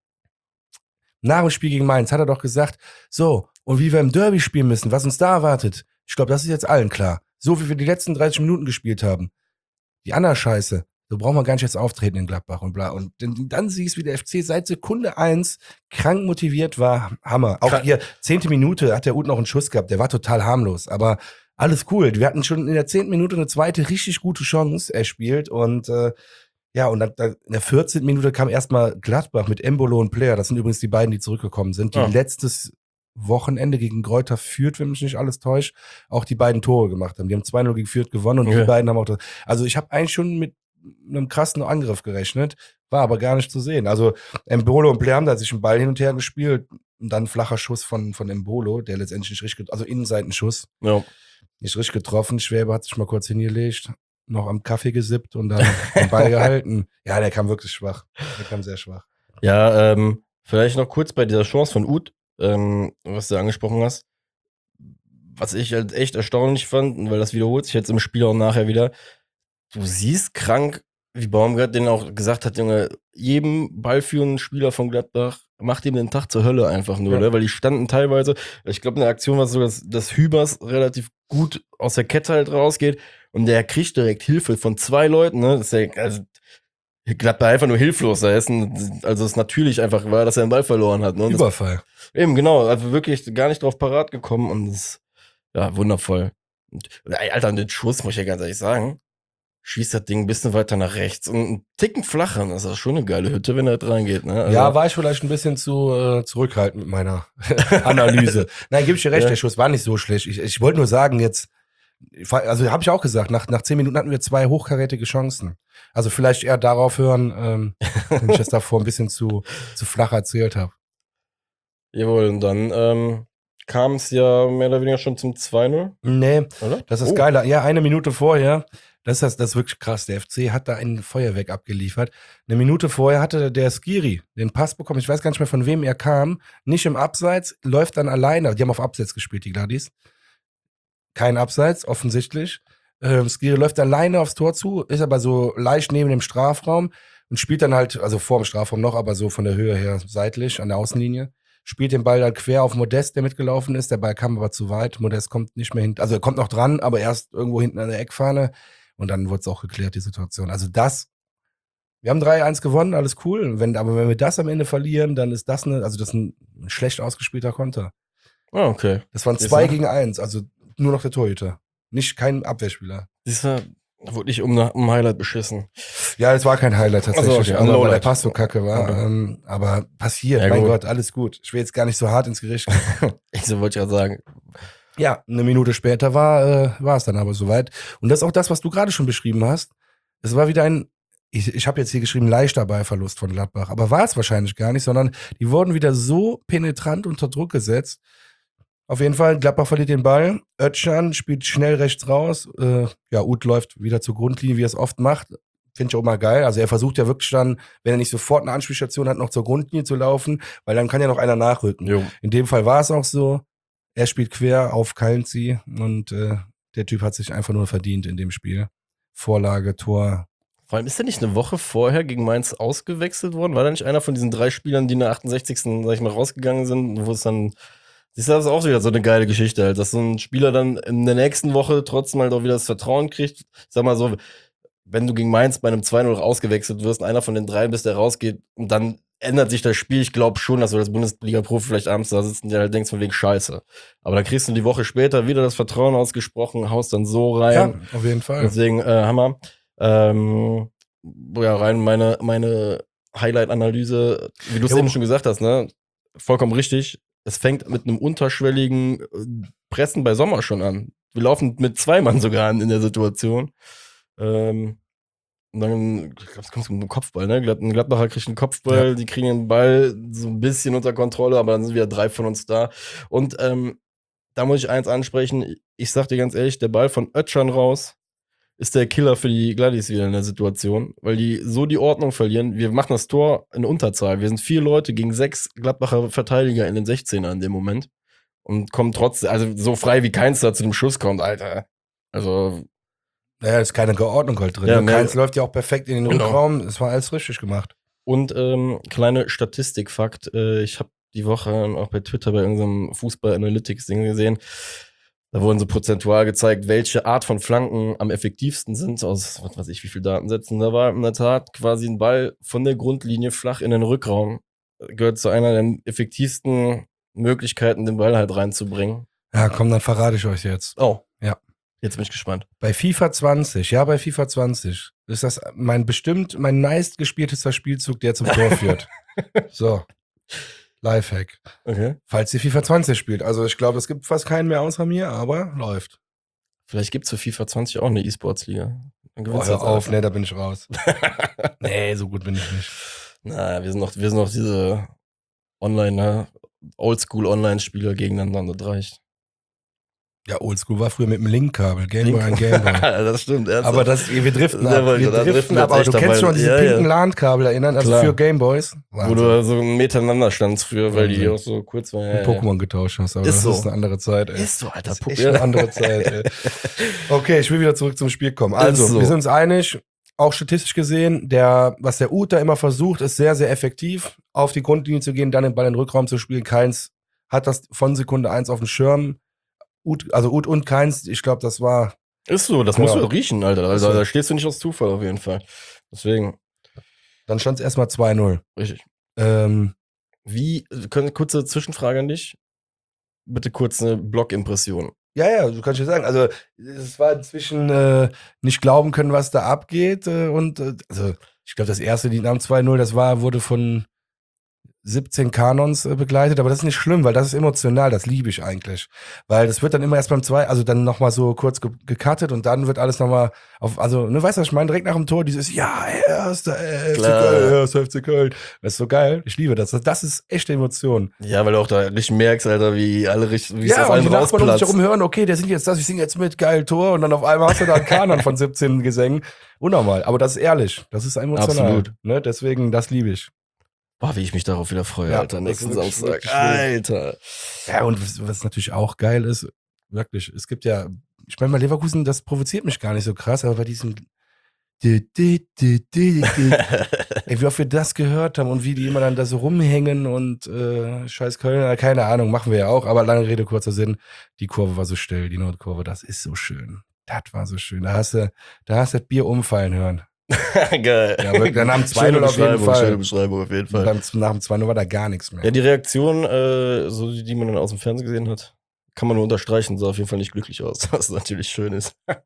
nach dem Spiel gegen Mainz hat er doch gesagt, so, und wie wir im Derby spielen müssen, was uns da erwartet. Ich glaube, das ist jetzt allen klar. So wie wir die letzten dreißig Minuten gespielt haben. Die andere Scheiße, so brauchen wir gar nicht jetzt auftreten in Gladbach und bla. Und dann, dann siehst du, wie der F C seit Sekunde eins krank motiviert war. Hammer. Auch Krank. hier, zehnte Minute hat der Ut noch einen Schuss gehabt, der war total harmlos. Aber alles cool. Wir hatten schon in der zehnten Minute eine zweite richtig gute Chance erspielt. Und äh, ja, und dann, dann in der vierzehnten Minute kam erstmal Gladbach mit Embolo und Player. Das sind übrigens die beiden, die zurückgekommen sind, die Ah. letztes Wochenende gegen Greuther Fürth, wenn mich nicht alles täuscht, auch die beiden Tore gemacht haben. Die haben zwei null gegen Fürth gewonnen und Okay. die beiden haben auch das. Also ich habe eigentlich schon mit einem krassen Angriff gerechnet, war aber gar nicht zu sehen. Also Embolo und Player haben da sich einen Ball hin und her gespielt und dann ein flacher Schuss von, von Embolo, der letztendlich nicht richtig, also Innenseitenschuss, Ja. nicht richtig getroffen. Schwäbe hat sich mal kurz hingelegt, noch am Kaffee gesippt und dann den Ball gehalten. Ja, der kam wirklich schwach. Der kam sehr schwach. Ja, ähm, vielleicht noch kurz bei dieser Chance von Uth, ähm, was du angesprochen hast. Was ich halt echt erstaunlich fand, weil das wiederholt sich jetzt im Spiel auch nachher wieder. Du siehst krank, wie Baumgart den auch gesagt hat, Junge, jedem ballführenden Spieler von Gladbach macht ihm den Tag zur Hölle einfach nur, Ja. ne? Weil die standen teilweise, ich glaube, in der Aktion war es so, dass, dass Hübers relativ gut aus der Kette halt rausgeht und der kriegt direkt Hilfe von zwei Leuten, ne? Das ist ja, also, Gladbach einfach nur hilflos da ist. Und, also es natürlich einfach war, dass er den Ball verloren hat. Ne? Und das, Überfall. eben, genau, also wirklich gar nicht drauf parat gekommen und das ist, ja, wundervoll. Und, ey, Alter, den Schuss, muss ich ja ganz ehrlich sagen, schießt das Ding ein bisschen weiter nach rechts und einen Ticken flacher. Das ist schon eine geile Hütte, wenn er da reingeht. Ne? Also, Ja, war ich vielleicht ein bisschen zu äh, zurückhaltend mit meiner Analyse. Nein, gebe ich dir recht, Ja. der Schuss war nicht so schlecht. Ich, ich wollte nur sagen, jetzt, also habe ich auch gesagt, nach, nach zehn Minuten hatten wir zwei hochkarätige Chancen. Also vielleicht eher darauf hören, ähm, wenn ich das davor ein bisschen zu, zu flach erzählt habe. Jawohl, und dann ähm, kam es ja mehr oder weniger schon zum zwei null, Nee, oder? das ist Oh. geil. Ja, eine Minute vorher, das ist, das, das ist wirklich krass. Der F C hat da ein Feuerwerk abgeliefert. Eine Minute vorher hatte der Skiri den Pass bekommen. Ich weiß gar nicht mehr, von wem er kam. Nicht im Abseits, läuft dann alleine. Die haben auf Abseits gespielt, die Gladys. Kein Abseits, offensichtlich. Ähm, Skiri läuft alleine aufs Tor zu, ist aber so leicht neben dem Strafraum und spielt dann halt, also vor dem Strafraum noch, aber so von der Höhe her seitlich an der Außenlinie. Spielt den Ball dann quer auf Modest, der mitgelaufen ist. Der Ball kam aber zu weit. Modest kommt nicht mehr hinten. Also er kommt noch dran, aber erst irgendwo hinten an der Eckfahne. Und dann wurde es auch geklärt, die Situation. Also das, wir haben drei eins gewonnen, alles cool. Wenn, aber wenn wir das am Ende verlieren, dann ist das eine, also das ist ein schlecht ausgespielter Konter. Ah, okay. Das waren Siehst zwei du? gegen eins, also nur noch der Torhüter. Nicht kein Abwehrspieler. Dieser wurde nicht um, um Highlight beschissen. Ja, es war kein Highlight tatsächlich, Ach so, okay, aber weil der Lowlight. Pass so kacke war. Okay. Ähm, aber passiert, Ja, mein gut. Gott, alles gut. Ich will jetzt gar nicht so hart ins Gericht gehen. Ich so wollte ich ja sagen. Ja, eine Minute später war, äh, war es dann aber soweit. Und das ist auch das, was du gerade schon beschrieben hast. Es war wieder ein, ich, ich habe jetzt hier geschrieben, leichter Ballverlust von Gladbach, aber war es wahrscheinlich gar nicht, sondern die wurden wieder so penetrant unter Druck gesetzt. Auf jeden Fall, Gladbach verliert den Ball. Özcan spielt schnell rechts raus. Äh, ja, Uth läuft wieder zur Grundlinie, wie er es oft macht. Finde ich auch mal geil. Also er versucht ja wirklich dann, wenn er nicht sofort eine Anspielstation hat, noch zur Grundlinie zu laufen, weil dann kann ja noch einer nachrücken. Jo. In dem Fall war es auch so. Er spielt quer auf Kalnzi und äh, der Typ hat sich einfach nur verdient in dem Spiel. Vorlage, Tor. Vor allem ist er nicht eine Woche vorher gegen Mainz ausgewechselt worden? War da nicht einer von diesen drei Spielern, die in der achtundsechzigsten sag ich mal, rausgegangen sind, wo es dann. Siehst du, das ist auch wieder so eine geile Geschichte, halt, dass so ein Spieler dann in der nächsten Woche trotzdem halt auch wieder das Vertrauen kriegt. Ich sag mal so, wenn du gegen Mainz bei einem zwei null ausgewechselt wirst und einer von den dreien bist, der rausgeht, und dann ändert sich das Spiel. Ich glaube schon, dass du als Bundesliga-Profi vielleicht abends da sitzt und dir halt denkst von wegen Scheiße. Aber dann kriegst du die Woche später wieder das Vertrauen ausgesprochen, haust dann so rein. Ja, auf jeden Fall. Deswegen, äh, Hammer. Ähm, ja, rein meine, meine Highlight-Analyse, wie du es Jo. eben schon gesagt hast, ne? Vollkommen richtig. Es fängt mit einem unterschwelligen äh, Pressen bei Sommer schon an. Wir laufen mit zwei Mann sogar an in der Situation. Ähm, und dann, ich glaube, es kommt mit einem Kopfball, ne? Glad- Ein Gladbacher kriegt einen Kopfball, Ja. die kriegen den Ball so ein bisschen unter Kontrolle, aber dann sind wieder drei von uns da. Und ähm, da muss ich eins ansprechen. Ich sag dir ganz ehrlich, der Ball von Özcan raus ist der Killer für die Gladys wieder in der Situation, weil die so die Ordnung verlieren. Wir machen das Tor in Unterzahl. Wir sind vier Leute gegen sechs Gladbacher Verteidiger in den sechzehner in dem Moment und kommen trotzdem, also so frei wie keins da zu dem Schuss kommt, Alter. Also, Naja, ist keine Geordnung halt drin. Ja, Ja, mehr- Keins läuft ja auch perfekt in den Genau. Rückraum. Es war alles richtig gemacht. und ähm, kleine Statistikfakt, äh, ich habe die Woche auch bei Twitter bei irgendeinem Fußball-Analytics-Ding gesehen. Da wurden so prozentual gezeigt, welche Art von Flanken am effektivsten sind, aus was weiß ich, wie viel Datensätzen. Da war in der Tat quasi ein Ball von der Grundlinie flach in den Rückraum. Gehört zu einer der effektivsten Möglichkeiten, den Ball halt reinzubringen. Ja, komm, dann verrate ich euch jetzt. Oh. Ja. Jetzt bin ich gespannt. Bei FIFA zwanzig, ja, bei FIFA zwanzig ist das mein bestimmt mein meistgespieltester Spielzug, der zum Tor führt. So. Lifehack. Okay. Falls ihr FIFA zwanzig spielt. Also ich glaube, es gibt fast keinen mehr außer mir, aber läuft. Vielleicht gibt es für FIFA zwanzig auch eine E-Sports-Liga. Dann Oh, gewinnst du hör jetzt auf, alles. nee, da bin ich raus. Nee, so gut bin ich nicht. Na, wir sind noch, wir sind noch diese Online, ne? Oldschool-Online-Spieler gegeneinander, das reicht. Ja, Oldschool war früher mit dem Linkkabel, Gameboy an Gameboy. Das stimmt. ernsthaft. Aber das, wir driften Ja, ab. wollte Wir ich sagen, driften driften ab. jetzt Aber echt du kennst dabei. schon diese Ja, pinken ja. LAN-Kabel erinnern, also Klar. für Gameboys. Wo Wahnsinn. du so miteinander standst früher, weil die Wahnsinn. auch so kurz waren. Und Pokémon getauscht hast, aber Ist das so. ist eine andere Zeit, ey. Ist so, Alter. Das ist Pup- echt eine andere Zeit, ey. Okay, ich will wieder zurück zum Spiel kommen. Also, Ist so. wir sind uns einig, auch statistisch gesehen, der, was der Uth da immer versucht, ist sehr, sehr effektiv, auf die Grundlinie zu gehen, dann den Ball in den Rückraum zu spielen. Keins hat das von Sekunde eins auf dem Schirm. Uth, also Uth und Keins, ich glaube, das war, Ist so, das Ja. musst du riechen, Alter. Also, Ist so. da stehst du nicht aus Zufall auf jeden Fall. Deswegen, dann stand es erstmal zwei null. richtig. Ähm, Wie, können, kurze Zwischenfrage an dich. Bitte kurz eine Blog-Impression. Ja, ja, du kannst ja sagen. Also, es war inzwischen äh, nicht glauben können, was da abgeht. Äh, und äh, also, ich glaube, das erste Lied am zwei null, das war, wurde von siebzehn Kanons äh, begleitet, aber das ist nicht schlimm, weil das ist emotional, das liebe ich eigentlich. Weil das wird dann immer erst beim zwei, also dann nochmal so kurz ge gecuttet und dann wird alles nochmal auf, also, ne, weißt du, was ich meine? Direkt nach dem Tor dieses, ja, erster F C Klar. Köln, erster F C Köln. Das ist so geil, ich liebe das. Das ist echte Emotion. Ja, weil du auch da richtig merkst, Alter, wie alle richtig, wie es Ja, auf und allem die Nachbarn um sich rausplatzt. herum hören, okay, der singt jetzt das, ich singe jetzt mit, geil Tor, und dann auf einmal hast du da einen Kanon von siebzehn Gesängen. Unnormal, aber das ist ehrlich, das ist emotional. Absolut. Ne? Deswegen, das liebe ich. Boah, wie ich mich darauf wieder freue, Ja, Alter. das Nächsten ist wirklich, Samstag. wirklich schön. Alter. Ja, und was, was natürlich auch geil ist, wirklich, es gibt ja, ich meine, bei Leverkusen, das provoziert mich gar nicht so krass, aber bei diesem di, di, di, di, di, ey, wie oft wir das gehört haben und wie die immer dann da so rumhängen und äh, scheiß Köln, keine Ahnung, machen wir ja auch, aber lange Rede, kurzer Sinn, die Kurve war so still, die Nordkurve, das ist so schön. Das war so schön. Da hast du, da hast du das Bier umfallen hören. Geil. Ja, wirklich, dann haben zwei Schöne null auf jeden Beschreibung, Fall. schöne Beschreibung auf jeden Und Fall. beim, nach dem zwei null war da gar nichts mehr. Ja, die Reaktion, äh, so die, die man dann aus dem Fernsehen gesehen hat, kann man nur unterstreichen, sah auf jeden Fall nicht glücklich aus, was natürlich schön ist.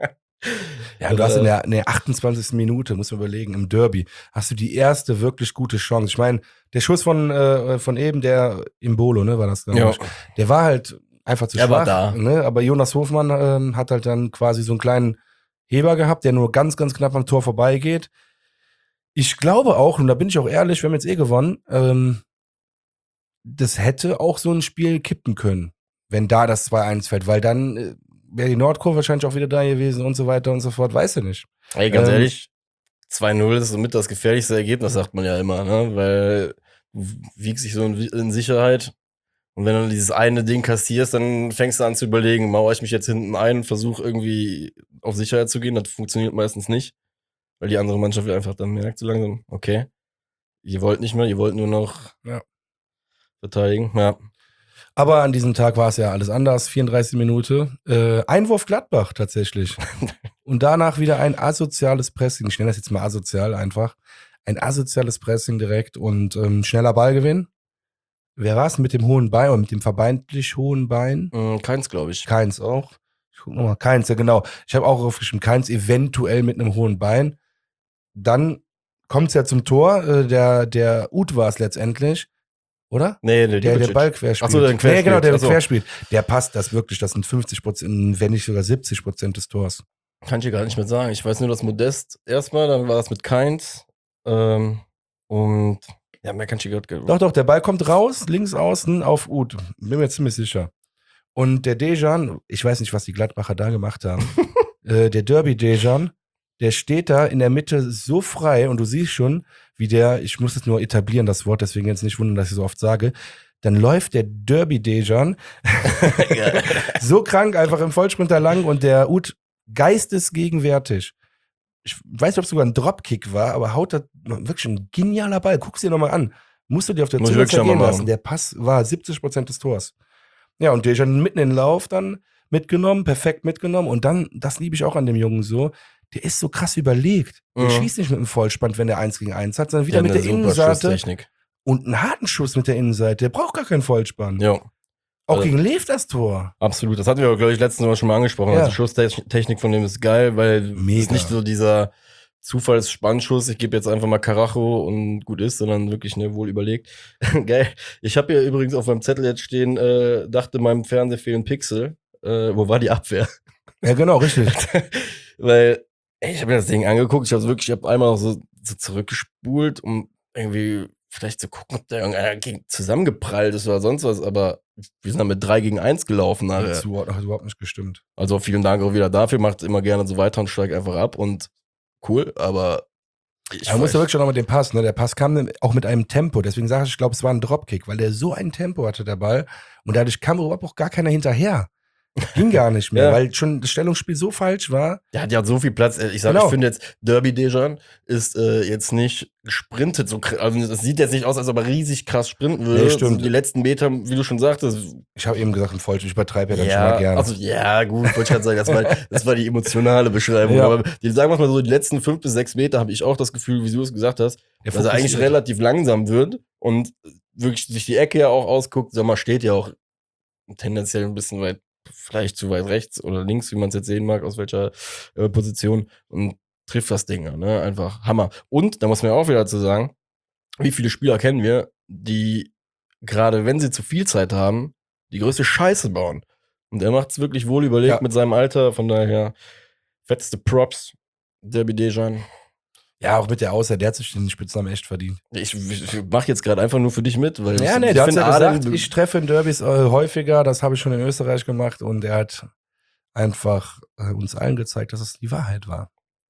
Ja, du hast in der, in der achtundzwanzigsten Minute, muss man überlegen, im Derby, hast du die erste wirklich gute Chance. Ich meine, der Schuss von, äh, von eben, der Imbolo, ne, war das, glaube Ja. ich. Der war halt einfach zu Er war schwach. da. Ne? Aber Jonas Hofmann ähm, hat halt dann quasi so einen kleinen Heber gehabt, der nur ganz, ganz knapp am Tor vorbeigeht. Ich glaube auch, und da bin ich auch ehrlich, wir haben jetzt eh gewonnen, ähm, das hätte auch so ein Spiel kippen können, wenn da das zwei eins fällt, weil dann äh, wäre die Nordkurve wahrscheinlich auch wieder da gewesen und so weiter und so fort, weißt du nicht. Ey, ganz Ähm, ehrlich, zwei null ist somit das gefährlichste Ergebnis, sagt man ja immer, ne? Weil du wiegst dich so in, in Sicherheit. Und wenn du dieses eine Ding kassierst, dann fängst du an zu überlegen, mauere ich mich jetzt hinten ein und versuche irgendwie auf Sicherheit zu gehen. Das funktioniert meistens nicht, weil die andere Mannschaft einfach dann merkt so langsam, okay, ihr wollt nicht mehr, ihr wollt nur noch Ja. verteidigen. Ja. Aber an diesem Tag war es ja alles anders, vierunddreißigste Minute. Äh, Einwurf Gladbach tatsächlich. Und danach wieder ein asoziales Pressing. Ich nenne das jetzt mal asozial einfach. Ein asoziales Pressing direkt und ähm, schneller Ballgewinn. Wer war es mit dem hohen Bein oder mit dem vermeintlich hohen Bein? Mm, keins, glaube ich. Keins auch. Ich guck nochmal. Keins, ja genau. Ich habe auch aufgeschrieben, Keins eventuell mit einem hohen Bein. Dann kommt es ja zum Tor. Äh, der der Uth war es letztendlich. Oder? Nee, nee, Der, der Djibicic. Ball querspielt. Ach so, der den Nee, genau, der querspielt. Ach so. querspielt. Der passt das wirklich. Das sind fünfzig Prozent, wenn nicht sogar siebzig Prozent des Tors. Kann ich dir gar nicht mehr sagen. Ich weiß nur, dass Modest erstmal, dann war es mit Keins. Ähm, und ja, mehr kann ich dir gerade. Doch, doch, der Ball kommt raus, links außen auf Uth. Bin mir ziemlich sicher. Und der Dejan, ich weiß nicht, was die Gladbacher da gemacht haben. äh, der Derby-Dejan, der steht da in der Mitte so frei und du siehst schon, wie der, ich muss es nur etablieren, das Wort, deswegen jetzt nicht wundern, dass ich so oft sage, dann läuft der Derby-Dejan so krank einfach im Vollsprinter lang und der Uth geistesgegenwärtig. Ich weiß nicht, ob es sogar ein Dropkick war, aber haut da wirklich ein genialer Ball. Guck's dir nochmal an. Musst du dir auf der Muss ich Zunge wirklich zergehen mal lassen. machen. Der Pass war siebzig Prozent des Tors. Ja, und Dejan mitten in den Lauf dann mitgenommen, perfekt mitgenommen. Und dann, das liebe ich auch an dem Jungen so, der ist so krass überlegt. Der Mhm. schießt nicht mit dem Vollspann, wenn der eins gegen eins hat, sondern wieder Der hat mit eine der super Innenseite Schusstechnik. und einen harten Schuss mit der Innenseite. Der braucht gar keinen Vollspann. Ja, Auch also- gegen Lev das Tor. absolut. Das hatten wir, glaube ich, letztens Mal schon mal angesprochen. Ja. Also die Schusstechnik von dem ist geil, weil es Mega. ist nicht so dieser Zufallsspannschuss, ich gebe jetzt einfach mal Karacho und gut ist, sondern wirklich ne, wohl überlegt. Geil. Ich habe hier übrigens auf meinem Zettel jetzt stehen, äh, dachte meinem Fernseher fehlen Pixel. Äh, wo war die Abwehr? Ja, genau, richtig. Weil, ey, ich habe mir das Ding angeguckt, ich habe wirklich, ich habe einmal so, so zurückgespult, um irgendwie vielleicht zu gucken, ob der irgendeiner gegen zusammengeprallt ist oder sonst was, aber wir sind dann mit drei gegen eins gelaufen. Das Alter. hat überhaupt überhaupt nicht gestimmt. Also vielen Dank auch wieder dafür, macht immer gerne so weiter und steigt einfach ab und cool, aber ich Er musste weiß- wirklich schon noch mit dem Pass, ne? Der Pass kam auch mit einem Tempo. Deswegen sage ich, ich glaube, es war ein Dropkick, weil der so ein Tempo hatte, der Ball. Und dadurch kam überhaupt auch gar keiner hinterher. Ging gar nicht mehr, Ja. weil schon das Stellungsspiel so falsch war. Der hat ja so viel Platz. Ich sag, Genau. ich finde jetzt, Derby Dejan ist äh, jetzt nicht gesprintet. So, kr- also es sieht jetzt nicht aus, als ob er riesig krass sprinten würde. Nee, stimmt. So die letzten Meter, wie du schon sagtest. Ich habe eben gesagt, ein Falsch, ich übertreibe ja dann schon mal Ja, gerne. also ja, gut, wollte ich gerade sagen, das war, das war die emotionale Beschreibung. Ja. Aber die, sagen wir mal so, die letzten fünf bis sechs Meter habe ich auch das Gefühl, wie du es gesagt hast, Der dass er eigentlich fokussiert. relativ langsam wird und wirklich sich die Ecke ja auch ausguckt. Sag mal, steht ja auch tendenziell ein bisschen weit, vielleicht zu weit rechts oder links, wie man es jetzt sehen mag, aus welcher äh, Position und trifft das Ding, ne? Einfach Hammer. Und, da muss man ja auch wieder dazu sagen, wie viele Spieler kennen wir, die gerade wenn sie zu viel Zeit haben, die größte Scheiße bauen. Und er macht es wirklich wohl überlegt Ja. mit seinem Alter, von daher fetteste Props, Derby Dejan. Ja, auch mit der Außer, der hat sich den Spitznamen echt verdient. Ich, ich mach jetzt gerade einfach nur für dich mit, weil Ja, ich, nee, ich der hat finde ja Adem- gesagt, ich treffe in Derbys äh, häufiger, das habe ich schon in Österreich gemacht und er hat einfach äh, uns allen gezeigt, dass es die Wahrheit war.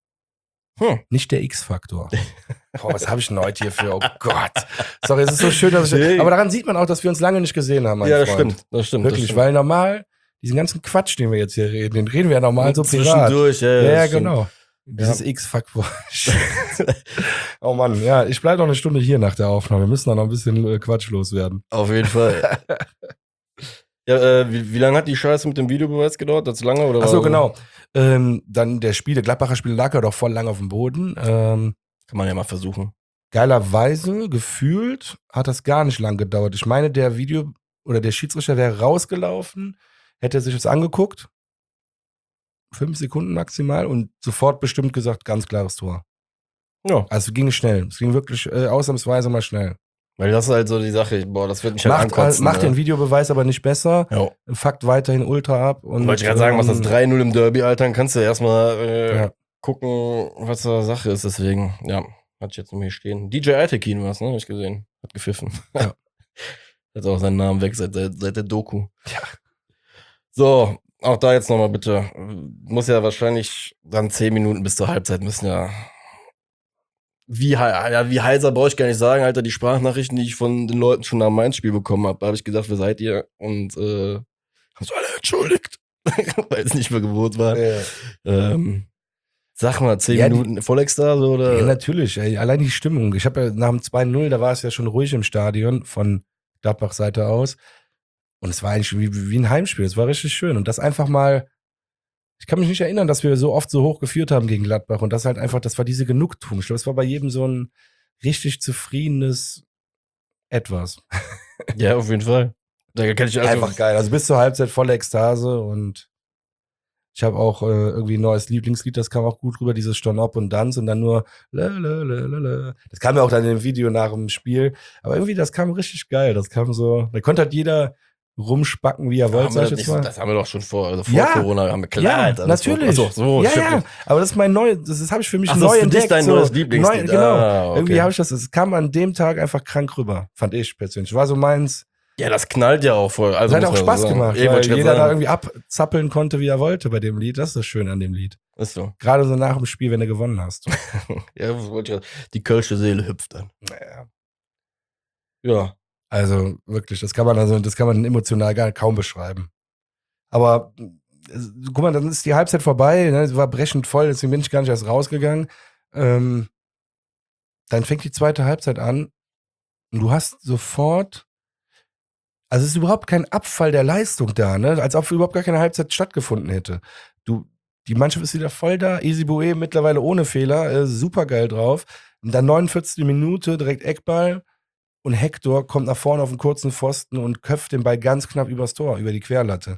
Hm. Nicht der X-Faktor. Boah, was habe ich denn heute hier für, oh Gott. Sorry, es ist so schön, dass ich, Nee. aber daran sieht man auch, dass wir uns lange nicht gesehen haben, mein Ja, das Freund. stimmt, das stimmt. Wirklich, das weil normal, diesen ganzen Quatsch, den wir jetzt hier reden, den reden wir ja normal so privat. Zwischendurch, ja, Ja, das ja, stimmt. genau. Dieses X-Faktor. Oh Mann, ja, ich bleibe noch eine Stunde hier nach der Aufnahme. Wir müssen da noch ein bisschen äh, Quatsch loswerden. Auf jeden Fall. Ja, äh, wie, wie lange hat die Scheiße mit dem Videobeweis gedauert? Das lange oder? Ach so, war- genau. Ähm, dann der Spiele, Gladbacher Spiel lag ja doch voll lang auf dem Boden. Ähm, Kann man ja mal versuchen. geilerweise, gefühlt, hat das gar nicht lang gedauert. Ich meine, der Video oder der Schiedsrichter wäre rausgelaufen, hätte sich das angeguckt. fünf Sekunden maximal und sofort bestimmt gesagt, ganz klares Tor. Ja. Also es ging schnell. Es ging wirklich äh, ausnahmsweise mal schnell. Weil das ist halt so die Sache, boah, das wird mich halt Macht, ankotzen. äh, macht ne? den Videobeweis aber nicht besser. Ja. Fuckt weiterhin ultra ab. Und, Wollte ich gerade sagen, was das ähm, drei null im Derby, Alter, dann kannst du erstmal äh, Ja. gucken, was da Sache ist. Deswegen, ja, hatte ich jetzt noch hier stehen. D J Altekin war es, ne? Hab ich gesehen. Hat gepfiffen. Ja. Hat auch seinen Namen weg seit, seit, seit der Doku. Ja. So, auch da jetzt nochmal bitte. Muss ja wahrscheinlich dann zehn Minuten bis zur Halbzeit müssen ja. Wie, ja, wie heiser brauche ich gar nicht sagen, Alter. Die Sprachnachrichten, die ich von den Leuten schon nach dem Mainz-Spiel bekommen habe, da habe ich gedacht, wer seid ihr? Und äh, haben so alle entschuldigt, weil es nicht mehr gewohnt war. Ja. Ähm, sag mal, zehn Ja, die- Minuten Vollekstase oder? Ja, natürlich. Ey. Allein die Stimmung. Ich habe ja nach dem zwei null, da war es ja schon ruhig im Stadion von Gladbach Seite aus. Und es war eigentlich wie, wie ein Heimspiel. Es war richtig schön. Und das einfach mal, ich kann mich nicht erinnern, dass wir so oft so hoch geführt haben gegen Gladbach. Und das halt einfach, das war diese Genugtuung. Ich glaube, es war bei jedem so ein richtig zufriedenes Etwas. Ja, auf jeden Fall. Da kann ich also, Einfach geil. Also bis zur Halbzeit volle Ekstase und ich habe auch äh, irgendwie ein neues Lieblingslied, das kam auch gut rüber, dieses Storn Op und Danz und dann nur lalalala. Das kam ja auch dann im Video nach dem Spiel, aber irgendwie das kam richtig geil, das kam so, da konnte halt jeder rumspacken, wie er wollte, haben sag wir, ich jetzt das, mal. das haben wir doch schon vor, also vor Ja. Corona haben wir klar, Ja, Alter, das natürlich. War, achso, so, ja, stimmt. ja, aber das ist mein neues, das, das habe ich für mich Ach, neu das ist für dich entdeckt. dein so. neues Lieblingslied. Neu, genau. Ah, okay. Irgendwie habe ich das, es kam an dem Tag einfach krank rüber, fand ich persönlich. War so meins. Ja, das knallt ja auch voll. Also Das hat muss auch man Spaß so sagen. gemacht, Eh, weil wollte ich grad jeder da sagen. irgendwie abzappeln konnte, wie er wollte bei dem Lied. Das ist das Schöne an dem Lied. Ist so. Gerade so nach dem Spiel, wenn du gewonnen hast. Ja, was wollte ich grad- die kölsche Seele hüpft dann. Naja. Ja. Also wirklich, das kann man also, das kann man emotional gar kaum beschreiben. Aber äh, guck mal, dann ist die Halbzeit vorbei, ne? Es war brechend voll, deswegen bin ich gar nicht erst rausgegangen. Ähm, dann fängt die zweite Halbzeit an und du hast sofort, also es ist überhaupt kein Abfall der Leistung da, ne? Als ob überhaupt gar keine Halbzeit stattgefunden hätte. Du, die Mannschaft ist wieder voll da, Easy Boe mittlerweile ohne Fehler, äh, super geil drauf. Und dann neunundvierzigste Minute, direkt Eckball und Hector kommt nach vorne auf den kurzen Pfosten und köpft den Ball ganz knapp übers Tor, über die Querlatte.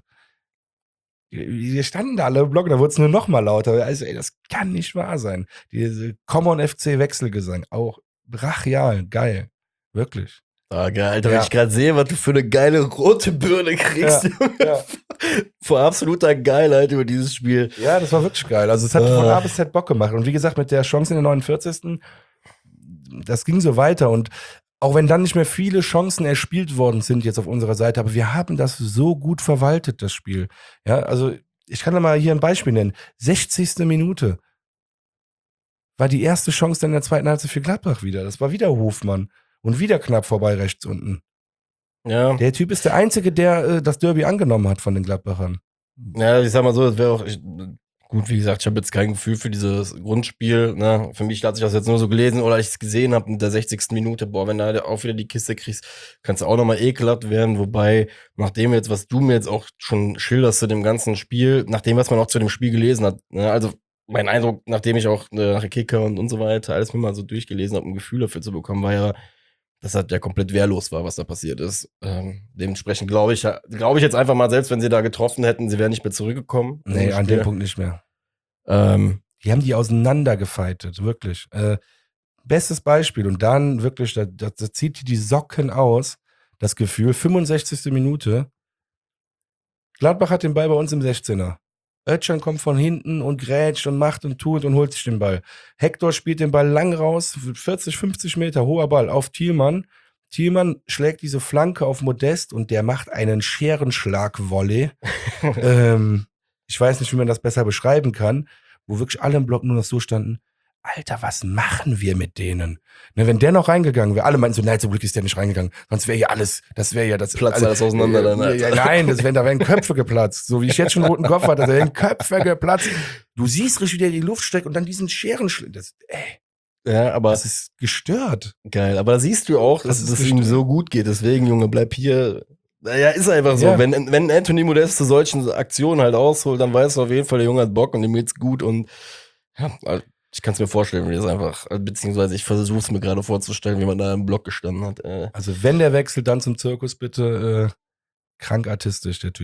Wir standen da alle im Block, da wurde es nur noch mal lauter. Also, ey, das kann nicht wahr sein. Diese Common F C Wechselgesang, auch brachial, geil. Wirklich. Ah, geil, Alter, Ja. wenn ich gerade sehe, was du für eine geile rote Birne kriegst. ja. Vor absoluter Geilheit über dieses Spiel. Ja, das war wirklich geil. Also, es hat Äh. von A bis Z Bock gemacht. Und wie gesagt, mit der Chance in der neunundvierzigsten das ging so weiter. Und auch wenn dann nicht mehr viele Chancen erspielt worden sind jetzt auf unserer Seite, aber wir haben das so gut verwaltet, das Spiel. Ja, also ich kann da mal hier ein Beispiel nennen. sechzigste Minute war die erste Chance dann in der zweiten Halbzeit für Gladbach wieder. Das war wieder Hofmann und wieder knapp vorbei rechts unten. Ja. Der Typ ist der Einzige, der äh, das Derby angenommen hat von den Gladbachern. Ja, ich sag mal so, das wäre auch. Ich, gut, wie gesagt, ich habe jetzt kein Gefühl für dieses Grundspiel. Ne? Für mich hat sich das jetzt nur so gelesen oder ich es gesehen habe in der sechzigsten Minute. Boah, wenn du halt auch wieder die Kiste kriegst, kannst du auch nochmal ekelhaft werden. Wobei, nachdem jetzt, was du mir jetzt auch schon schilderst zu dem ganzen Spiel, nachdem, was man auch zu dem Spiel gelesen hat, ne? Also mein Eindruck, nachdem ich auch äh, nach Kicker und, und so weiter alles mir mal so durchgelesen habe, um ein Gefühl dafür zu bekommen, war ja, dass das ja komplett wehrlos war, was da passiert ist. Ähm, dementsprechend glaube ich, glaube ich jetzt einfach mal, selbst wenn sie da getroffen hätten, sie wären nicht mehr zurückgekommen. Nee, Im an Spiel. dem Punkt nicht mehr. Ähm, Die haben die auseinandergefeitet, wirklich. Äh, bestes Beispiel. Und dann wirklich, da, da, da zieht die die Socken aus, das Gefühl. fünfundsechzigste Minute. Gladbach hat den Ball bei uns im sechzehner. Özcan kommt von hinten und grätscht und macht und tut und holt sich den Ball. Hector spielt den Ball lang raus, vierzig, fünfzig Meter, hoher Ball auf Thielmann. Thielmann schlägt diese Flanke auf Modest und der macht einen Scherenschlag-Volley. ähm, ich weiß nicht, wie man das besser beschreiben kann, wo wirklich alle im Block nur noch so standen, Alter, was machen wir mit denen? Ne, wenn der noch reingegangen wäre, alle meinten so, nein, zum Glück ist der nicht reingegangen, sonst wäre ja alles, das wäre ja das... Platzt alles auseinander dann, äh, Alter. ja, Nein, das wär, da wären Köpfe geplatzt, so wie ich jetzt schon einen roten Kopf hatte, da wären Köpfe geplatzt. Du siehst richtig, wie der in die Luft steckt und dann diesen Scherenschlag, das, ey, ja, aber das ist gestört. geil. Aber da siehst du auch, Das dass ist es ihm gestört. so gut geht. Deswegen, Junge, bleib hier. Naja, ist einfach so. Ja. Wenn, wenn Anthony Modest zu solchen Aktionen halt ausholt, dann weißt du auf jeden Fall, der Junge hat Bock und ihm geht's gut. Und ja, ich kann es mir vorstellen, wie das einfach, beziehungsweise ich versuche es mir gerade vorzustellen, wie man da im Block gestanden hat. Äh. Also wenn der wechselt, dann zum Zirkus bitte, äh, krank artistisch, der Typ.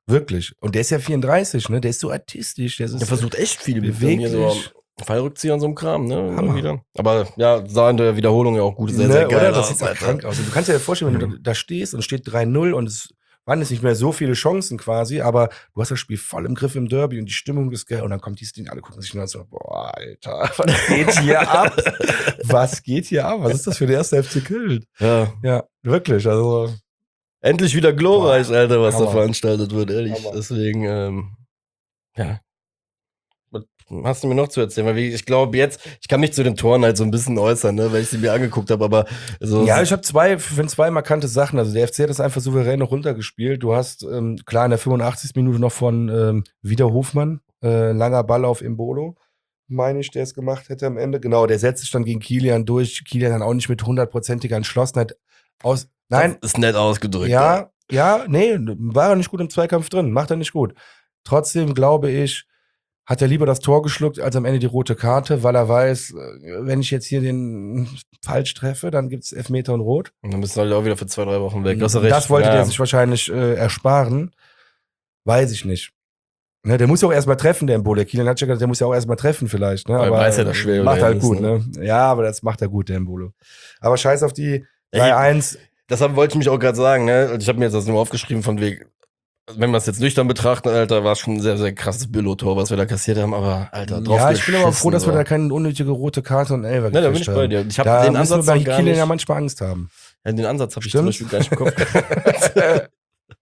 Wirklich. Und der ist ja vierunddreißig, ne? Der ist so artistisch. Der, ist Der versucht echt viel mit beweglich. so Fallrückzieher und so einem Kram, ne? Hammer. Wieder. Aber ja, sah in der Wiederholung ja auch gut, sehr, ne, sehr geil oder? Das aus, sieht doch Alter. krank aus. Und du kannst dir ja vorstellen, wenn Mhm. du da stehst und steht drei null und es waren jetzt nicht mehr so viele Chancen quasi, aber du hast das Spiel voll im Griff im Derby und die Stimmung ist geil und dann kommt dieses Ding, alle gucken sich nur so, boah, Alter, was geht hier ab? Was geht hier ab? Was ist das für der erste F C Köln? Ja. Ja, wirklich, also Endlich wieder glorreich, Boah, Alter, was Hammer. da veranstaltet wird, ehrlich. Hammer. Deswegen, ähm, ja. Was hast du mir noch zu erzählen? Weil ich glaube jetzt, ich kann mich zu den Toren halt so ein bisschen äußern, ne, weil ich sie mir angeguckt habe, aber so. ja, ich habe zwei, finde zwei markante Sachen. Also der F C hat das einfach souverän noch runtergespielt. Du hast, ähm, klar, in der fünfundachtzigsten Minute noch von ähm, Wieder Hofmann, äh, langer Ball auf Embolo, meine ich, der es gemacht hätte am Ende. Genau, der setzt sich dann gegen Kilian durch. Kilian dann auch nicht mit hundertprozentiger Entschlossenheit aus. Nein, Das ist nett ausgedrückt. ja, ja, nee, war er nicht gut im Zweikampf drin, macht er nicht gut. Trotzdem glaube ich, hat er lieber das Tor geschluckt, als am Ende die rote Karte, weil er weiß, wenn ich jetzt hier den falsch treffe, dann gibt's Elfmeter und Rot. Und dann bist du halt auch wieder für zwei, drei Wochen weg. Das, recht. Das wollte ja. der sich wahrscheinlich äh, ersparen. Weiß ich nicht. Ne, der muss ja auch erstmal treffen, der Embolo. Der Kilian hat ja gesagt, der muss ja auch erstmal treffen vielleicht. Ne? Weil Aber weiß ja, dass schwer macht halt ist, gut, ne? ne? Ja, aber das macht er gut, der Embolo. Aber scheiß auf die drei Ja, eins. Das hab, wollte ich mich auch gerade sagen, ne? Ich habe mir jetzt das nur aufgeschrieben von wegen, wenn wir es jetzt nüchtern betrachten, Alter, war schon ein sehr, sehr krasses Billo-Tor, was wir da kassiert haben, aber, Alter, drauf Ja, ich bin aber froh, geschissen, dass wir so. da keine unnötige rote Karte und Elfer Ne, da bin gekriegt ich bei haben. dir. Ich habe Da den müssen Ansatz wir bei noch gar Kilian nicht. ja manchmal Angst haben. Ja, den Ansatz habe ich zum Stimmt. Beispiel gar nicht im Kopf gehabt.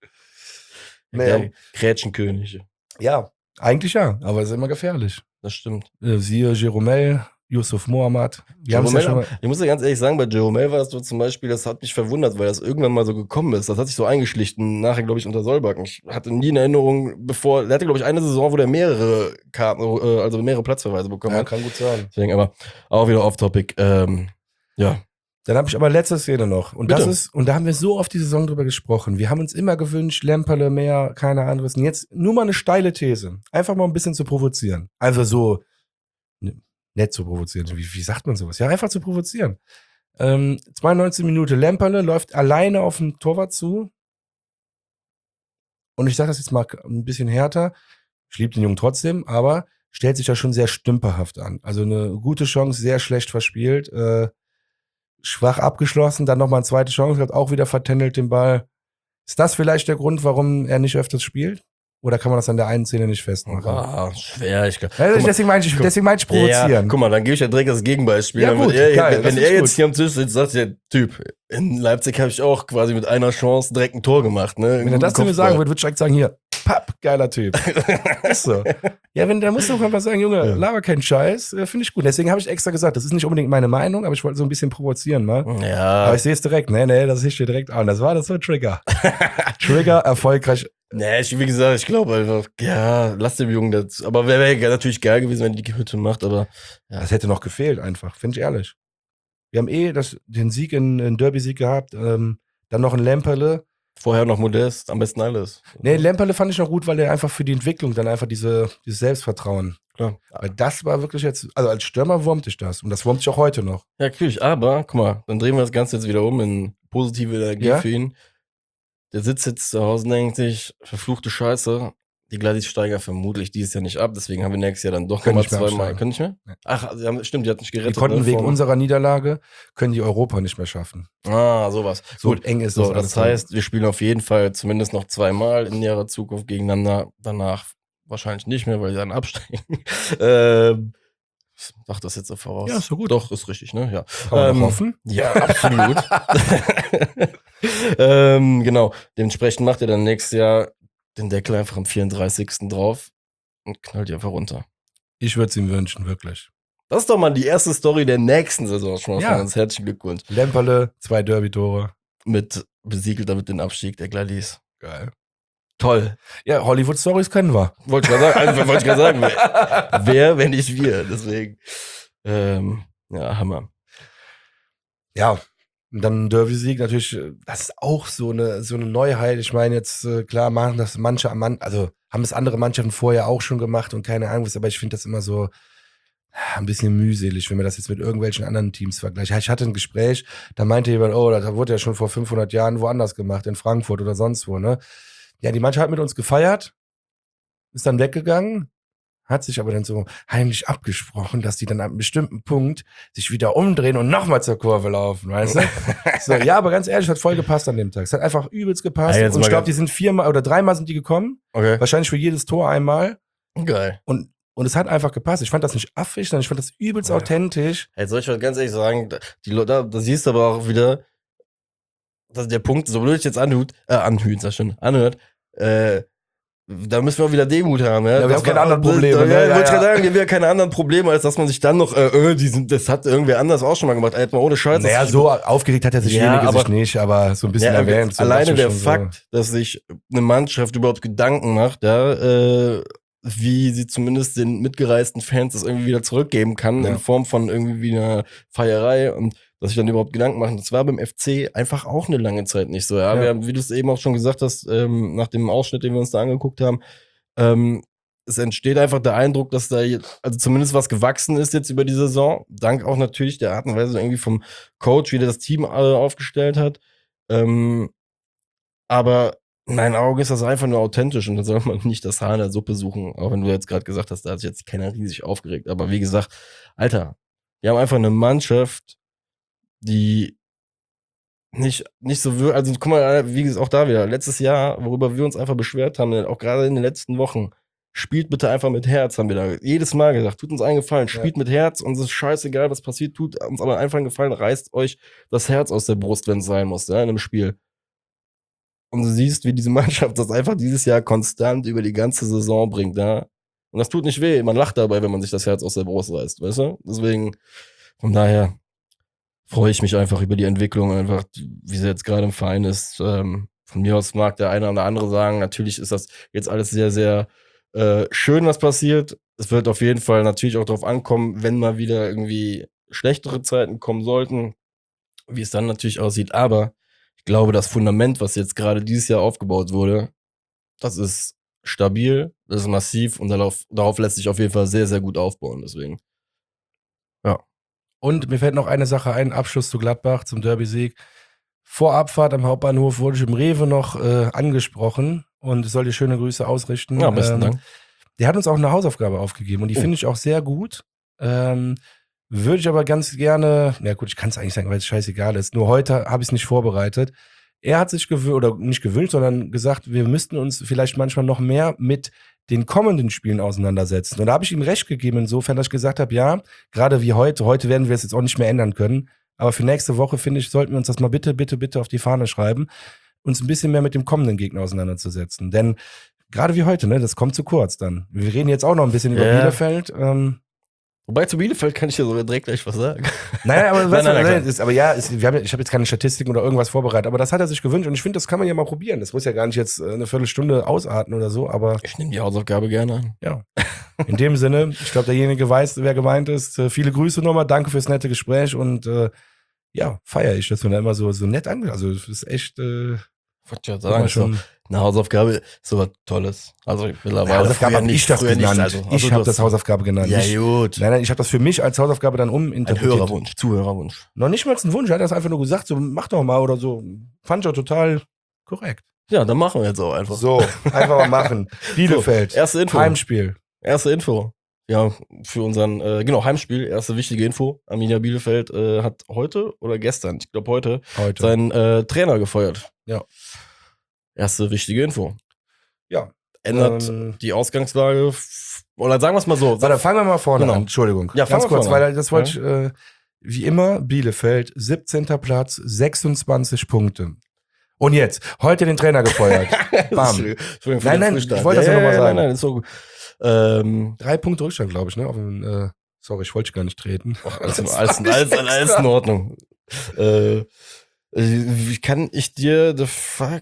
Nee. Der Grätschenkönig. Ja, eigentlich ja, aber es ist immer gefährlich. Das stimmt. Äh, siehe Jeromel, Yusuf Mohammad. Wir haben's ja schon mal. Ich muss dir ganz ehrlich sagen, bei Jeromel war das so zum Beispiel, das hat mich verwundert, weil das irgendwann mal so gekommen ist. Das hat sich so eingeschlichen, nachher, glaube ich, unter Solbakken. Ich hatte nie in Erinnerung, bevor, der hatte, glaube ich, eine Saison, wo der mehrere Karten, äh, also mehrere Platzverweise bekommen Ja, hat. kann gut sein. Deswegen, aber auch wieder off-topic. Ähm, ja. Dann habe ich aber letzte Szene noch. Und Bitte. das ist, und da haben wir so oft die Saison drüber gesprochen. Wir haben uns immer gewünscht, Lemperle mehr, keine anderes. Und jetzt nur mal eine steile These. Einfach mal ein bisschen zu provozieren. Also so, ne, nett zu provozieren. Wie, wie sagt man sowas? Ja, einfach zu provozieren. Ähm, zweiundneunzig Minute Lemperle läuft alleine auf den Torwart zu. Und ich sage das jetzt mal ein bisschen härter. Ich liebe den Jungen trotzdem, aber stellt sich da schon sehr stümperhaft an. Also eine gute Chance, sehr schlecht verspielt. Äh, schwach abgeschlossen, dann nochmal eine zweite Chance, hat auch wieder vertändelt den Ball. Ist das vielleicht der Grund, warum er nicht öfters spielt? Oder kann man das an der einen Szene nicht festmachen? Ah, schwer. Ich, Ja, guck mal, deswegen meine ich, deswegen meine ich provozieren. Ja, guck mal, dann gebe ich ja direkt das Gegenbeispiel. Ja, Dann gut, wird er, geil, wenn das wenn ist er jetzt gut. hier am Tisch sitzt, sagt der Typ, in Leipzig habe ich auch quasi mit einer Chance direkt ein Tor gemacht. Ne? Wenn er das zu mir sagen würde, würde ich direkt sagen, hier, papp, geiler Typ. Ist so. Ja, wenn, dann musst du auch einfach sagen, Junge, Ja. laber keinen Scheiß, äh, finde ich gut. Deswegen habe ich extra gesagt, das ist nicht unbedingt meine Meinung, aber ich wollte so ein bisschen provozieren, mal. Ja, Aber ich sehe es direkt, nee, nee, das sehe ich dir direkt an. Das war das so ein Trigger. Trigger, erfolgreich. nee, ich, wie gesagt, ich glaube einfach, ja, lass dem Jungen das. Aber wäre wär natürlich geil gewesen, wenn er die Hütte macht, aber ja. Das hätte noch gefehlt, einfach, finde ich ehrlich. Wir haben eh das, den Sieg, in, in Derby-Sieg gehabt, ähm, dann noch ein Lemperle. Vorher noch Modest, am besten alles. Nee, Lemperle fand ich noch gut, weil der einfach für die Entwicklung dann einfach diese, dieses Selbstvertrauen. Klar. Weil das war wirklich jetzt, also als Stürmer wurmt ich das. Und das wurmt ich auch heute noch. Ja, natürlich, aber, guck mal, dann drehen wir das Ganze jetzt wieder um in positive Energie Ja. für ihn. Der sitzt jetzt zu Hause und denkt sich, verfluchte Scheiße, die Gladys steigen vermutlich dieses Jahr nicht ab, deswegen haben wir nächstes Jahr dann doch Können nochmal nicht mehr zweimal. absteigen. Können nicht mehr? Nee. Ach, sie haben, stimmt, die hatten nicht gerettet. Die konnten ne, wegen vom- unserer Niederlage, können die Europa nicht mehr schaffen. Ah, sowas. So Gut, eng ist so, das. das heißt, wir spielen auf jeden Fall zumindest noch zweimal in näherer Zukunft gegeneinander. Danach wahrscheinlich nicht mehr, weil sie dann absteigen. ähm, ich mach das jetzt so voraus. Ja, ist so gut. Doch, ist richtig, ne? Ja. Kann man Ähm, doch hoffen. Ja, absolut. ähm, genau. Dementsprechend macht er dann nächstes Jahr den Deckel einfach am vierunddreißigsten drauf und knallt die einfach runter. Ich würde es ihm wünschen, wirklich. Das ist doch mal die erste Story der nächsten Saison schon mal Ja. von uns. Herzlichen Glückwunsch. Lemperle, zwei Derby-Tore. Mit besiegelt damit den Abstieg der Gladys. Geil. Toll. Ja, Hollywood-Stories können wir. Wollte ich gerade sagen, also, wollte ich gerade sagen, wer, wer, wenn nicht wir. Deswegen, ähm, ja, Hammer. Ja, und dann Derby-Sieg natürlich, äh, das ist auch so eine, so eine Neuheit. Ich meine jetzt, äh, klar machen das manche, Mann- also haben es andere Mannschaften vorher auch schon gemacht und keine Ahnung was, aber ich finde das immer so äh, ein bisschen mühselig, wenn man das jetzt mit irgendwelchen anderen Teams vergleicht. Ich hatte ein Gespräch, da meinte jemand, oh, das wurde ja schon vor fünfhundert Jahren woanders gemacht, in Frankfurt oder sonst wo, ne? Ja, die Mannschaft hat mit uns gefeiert, ist dann weggegangen, hat sich aber dann so heimlich abgesprochen, dass die dann an einem bestimmten Punkt sich wieder umdrehen und nochmal zur Kurve laufen, weißt du? So, ja, aber ganz ehrlich, hat voll gepasst an dem Tag. Es hat einfach übelst gepasst. Ja, jetzt und ich mal glaube, ganz- die sind viermal oder dreimal sind die gekommen. Okay. Wahrscheinlich für jedes Tor einmal. Geil. Und, und es hat einfach gepasst. Ich fand das nicht affig, sondern ich fand das übelst Ja. authentisch. Hey, soll ich mal ganz ehrlich sagen, die Leute, da, da siehst du aber auch wieder, dass der Punkt, so blöd ich jetzt anhört, äh, anhört, sag schon, anhört, äh, da müssen wir auch wieder Demut haben, ja. Ja, wir Das haben keine war- anderen das- Probleme, Ja, ne? ja, Ja, wollte ich ja. gerade sagen, wir haben ja keine anderen Probleme, als dass man sich dann noch, äh, äh, die sind, das hat irgendwer anders auch schon mal gemacht, hätte mal ohne Scheiß. Naja, das- so aufgeregt hat er sich Ja, wenige aber- sich nicht, aber so ein bisschen Ja, erwähnt. So alleine dachte ich der schon Fakt, dass sich eine Mannschaft überhaupt Gedanken macht, ja, äh, wie sie zumindest den mitgereisten Fans das irgendwie wieder zurückgeben kann, Ja. in Form von irgendwie wie einer Feierei und dass sich dann überhaupt Gedanken machen. Das war beim F C einfach auch eine lange Zeit nicht so. Ja, Ja. Wir haben, wie du es eben auch schon gesagt hast, ähm, nach dem Ausschnitt, den wir uns da angeguckt haben, ähm, es entsteht einfach der Eindruck, dass da jetzt, also zumindest was gewachsen ist jetzt über die Saison, dank auch natürlich der Art und Weise irgendwie vom Coach, wie der das Team äh, aufgestellt hat. Ähm, aber in meinen Augen ist das einfach nur authentisch und da soll man nicht das Haar in der Suppe suchen, auch wenn du jetzt gerade gesagt hast, da hat sich jetzt keiner riesig aufgeregt. Aber wie gesagt, Alter, wir haben einfach eine Mannschaft, die nicht, nicht so wirklich, also guck mal, wie gesagt, auch da wieder, letztes Jahr, worüber wir uns einfach beschwert haben, auch gerade in den letzten Wochen, spielt bitte einfach mit Herz, haben wir da jedes Mal gesagt, tut uns einen Gefallen, spielt mit Herz, uns ist scheißegal, was passiert, tut uns aber einfach einen Gefallen, reißt euch das Herz aus der Brust, wenn es sein muss, ja, in einem Spiel. Und du siehst, wie diese Mannschaft das einfach dieses Jahr konstant über die ganze Saison bringt, ja. Und das tut nicht weh, man lacht dabei, wenn man sich das Herz aus der Brust reißt, weißt du? Deswegen, von daher freue ich mich einfach über die Entwicklung, einfach, wie sie jetzt gerade im Verein ist. Ähm, von mir aus mag der eine oder andere sagen, natürlich ist das jetzt alles sehr, sehr äh, schön, was passiert. Es wird auf jeden Fall natürlich auch darauf ankommen, wenn mal wieder irgendwie schlechtere Zeiten kommen sollten, wie es dann natürlich aussieht. Aber ich glaube, das Fundament, was jetzt gerade dieses Jahr aufgebaut wurde, das ist stabil, das ist massiv und darauf, darauf lässt sich auf jeden Fall sehr, sehr gut aufbauen. Deswegen. Ja. Und mir fällt noch eine Sache ein, Abschluss zu Gladbach, zum Derby-Sieg. Vor Abfahrt am Hauptbahnhof wurde ich im Rewe noch äh, angesprochen und ich soll dir schöne Grüße ausrichten. Ja, besten ähm, Dank. Der hat uns auch eine Hausaufgabe aufgegeben und die Oh. finde ich auch sehr gut. Ähm, würde ich aber ganz gerne, na gut, ich kann es eigentlich sagen, weil es scheißegal ist. Nur heute habe ich es nicht vorbereitet. Er hat sich gewünscht, oder nicht gewünscht, sondern gesagt, wir müssten uns vielleicht manchmal noch mehr mit den kommenden Spielen auseinandersetzen. Und da habe ich ihm recht gegeben, insofern, dass ich gesagt habe, ja, gerade wie heute, heute werden wir es jetzt auch nicht mehr ändern können, aber für nächste Woche, finde ich, sollten wir uns das mal bitte, bitte, bitte auf die Fahne schreiben, uns ein bisschen mehr mit dem kommenden Gegner auseinanderzusetzen. Denn gerade wie heute, ne, das kommt zu kurz dann. Wir reden jetzt auch noch ein bisschen über Ja. Bielefeld. Ähm, Wobei zu Bielefeld kann ich dir sogar direkt gleich was sagen. Naja, aber, Nein, weißt du, nein, nein, nein, ist, aber ja, ist, wir haben, ja- ich habe jetzt keine Statistiken oder irgendwas vorbereitet, aber das hat er sich gewünscht und ich finde, das kann man ja mal probieren. Das muss ja gar nicht jetzt äh, eine Viertelstunde ausarten oder so, aber Ich nehme die Hausaufgabe gerne an. ja. In dem Sinne, ich glaube, derjenige weiß, wer gemeint ist. Äh, viele Grüße nochmal, danke fürs nette Gespräch und äh, ja, feiere ich, dass du da immer so, so nett ange... Also, das ist echt äh, Wollte ich ja guck mal, sagen, schon. schon. Eine Hausaufgabe ist sowas Tolles. Also mittlerweile. Hausaufgabe früher habe ich das früher genannt. Also, also ich du habe hast- das Hausaufgabe genannt. Ja, ich, gut. nein, nein, ich habe das für mich als Hausaufgabe dann Ein uminterpretiert. Hörerwunsch, Zuhörerwunsch. Noch nicht mal ein Wunsch, er hat das einfach nur gesagt, so mach doch mal oder so. Fand ich auch total korrekt. Ja, dann machen wir jetzt auch einfach. So, einfach mal machen. Bielefeld, So, erste Info. Heimspiel. Erste Info. Ja, für unseren, äh, genau, Heimspiel, erste wichtige Info. Arminia Bielefeld äh, hat heute oder gestern, ich glaube heute, Heute. seinen äh, Trainer gefeuert. Ja. Erste wichtige Info. Ja. Ändert Ähm, die Ausgangslage, f- oder sagen wir es mal so. Warte, fangen wir mal vorne Genau. an. Entschuldigung. Ja, fangen Ganz wir kurz, vorne weil an. das wollte ich, äh, wie immer, Bielefeld, siebzehnter Platz, sechsundzwanzig Punkte. Und jetzt, heute den Trainer gefeuert. Bam. Entschuldigung, Entschuldigung für Nein, den nein, Frühstart. ich wollte das ja noch mal ja, sagen. Nein, nein, ist so gut. Ähm, Drei Punkte Rückstand, glaube ich, ne? Auf den, äh, sorry, ich wollte dich gar nicht treten. alles, alles, alles, alles in Ordnung. Äh, wie kann ich dir the fuck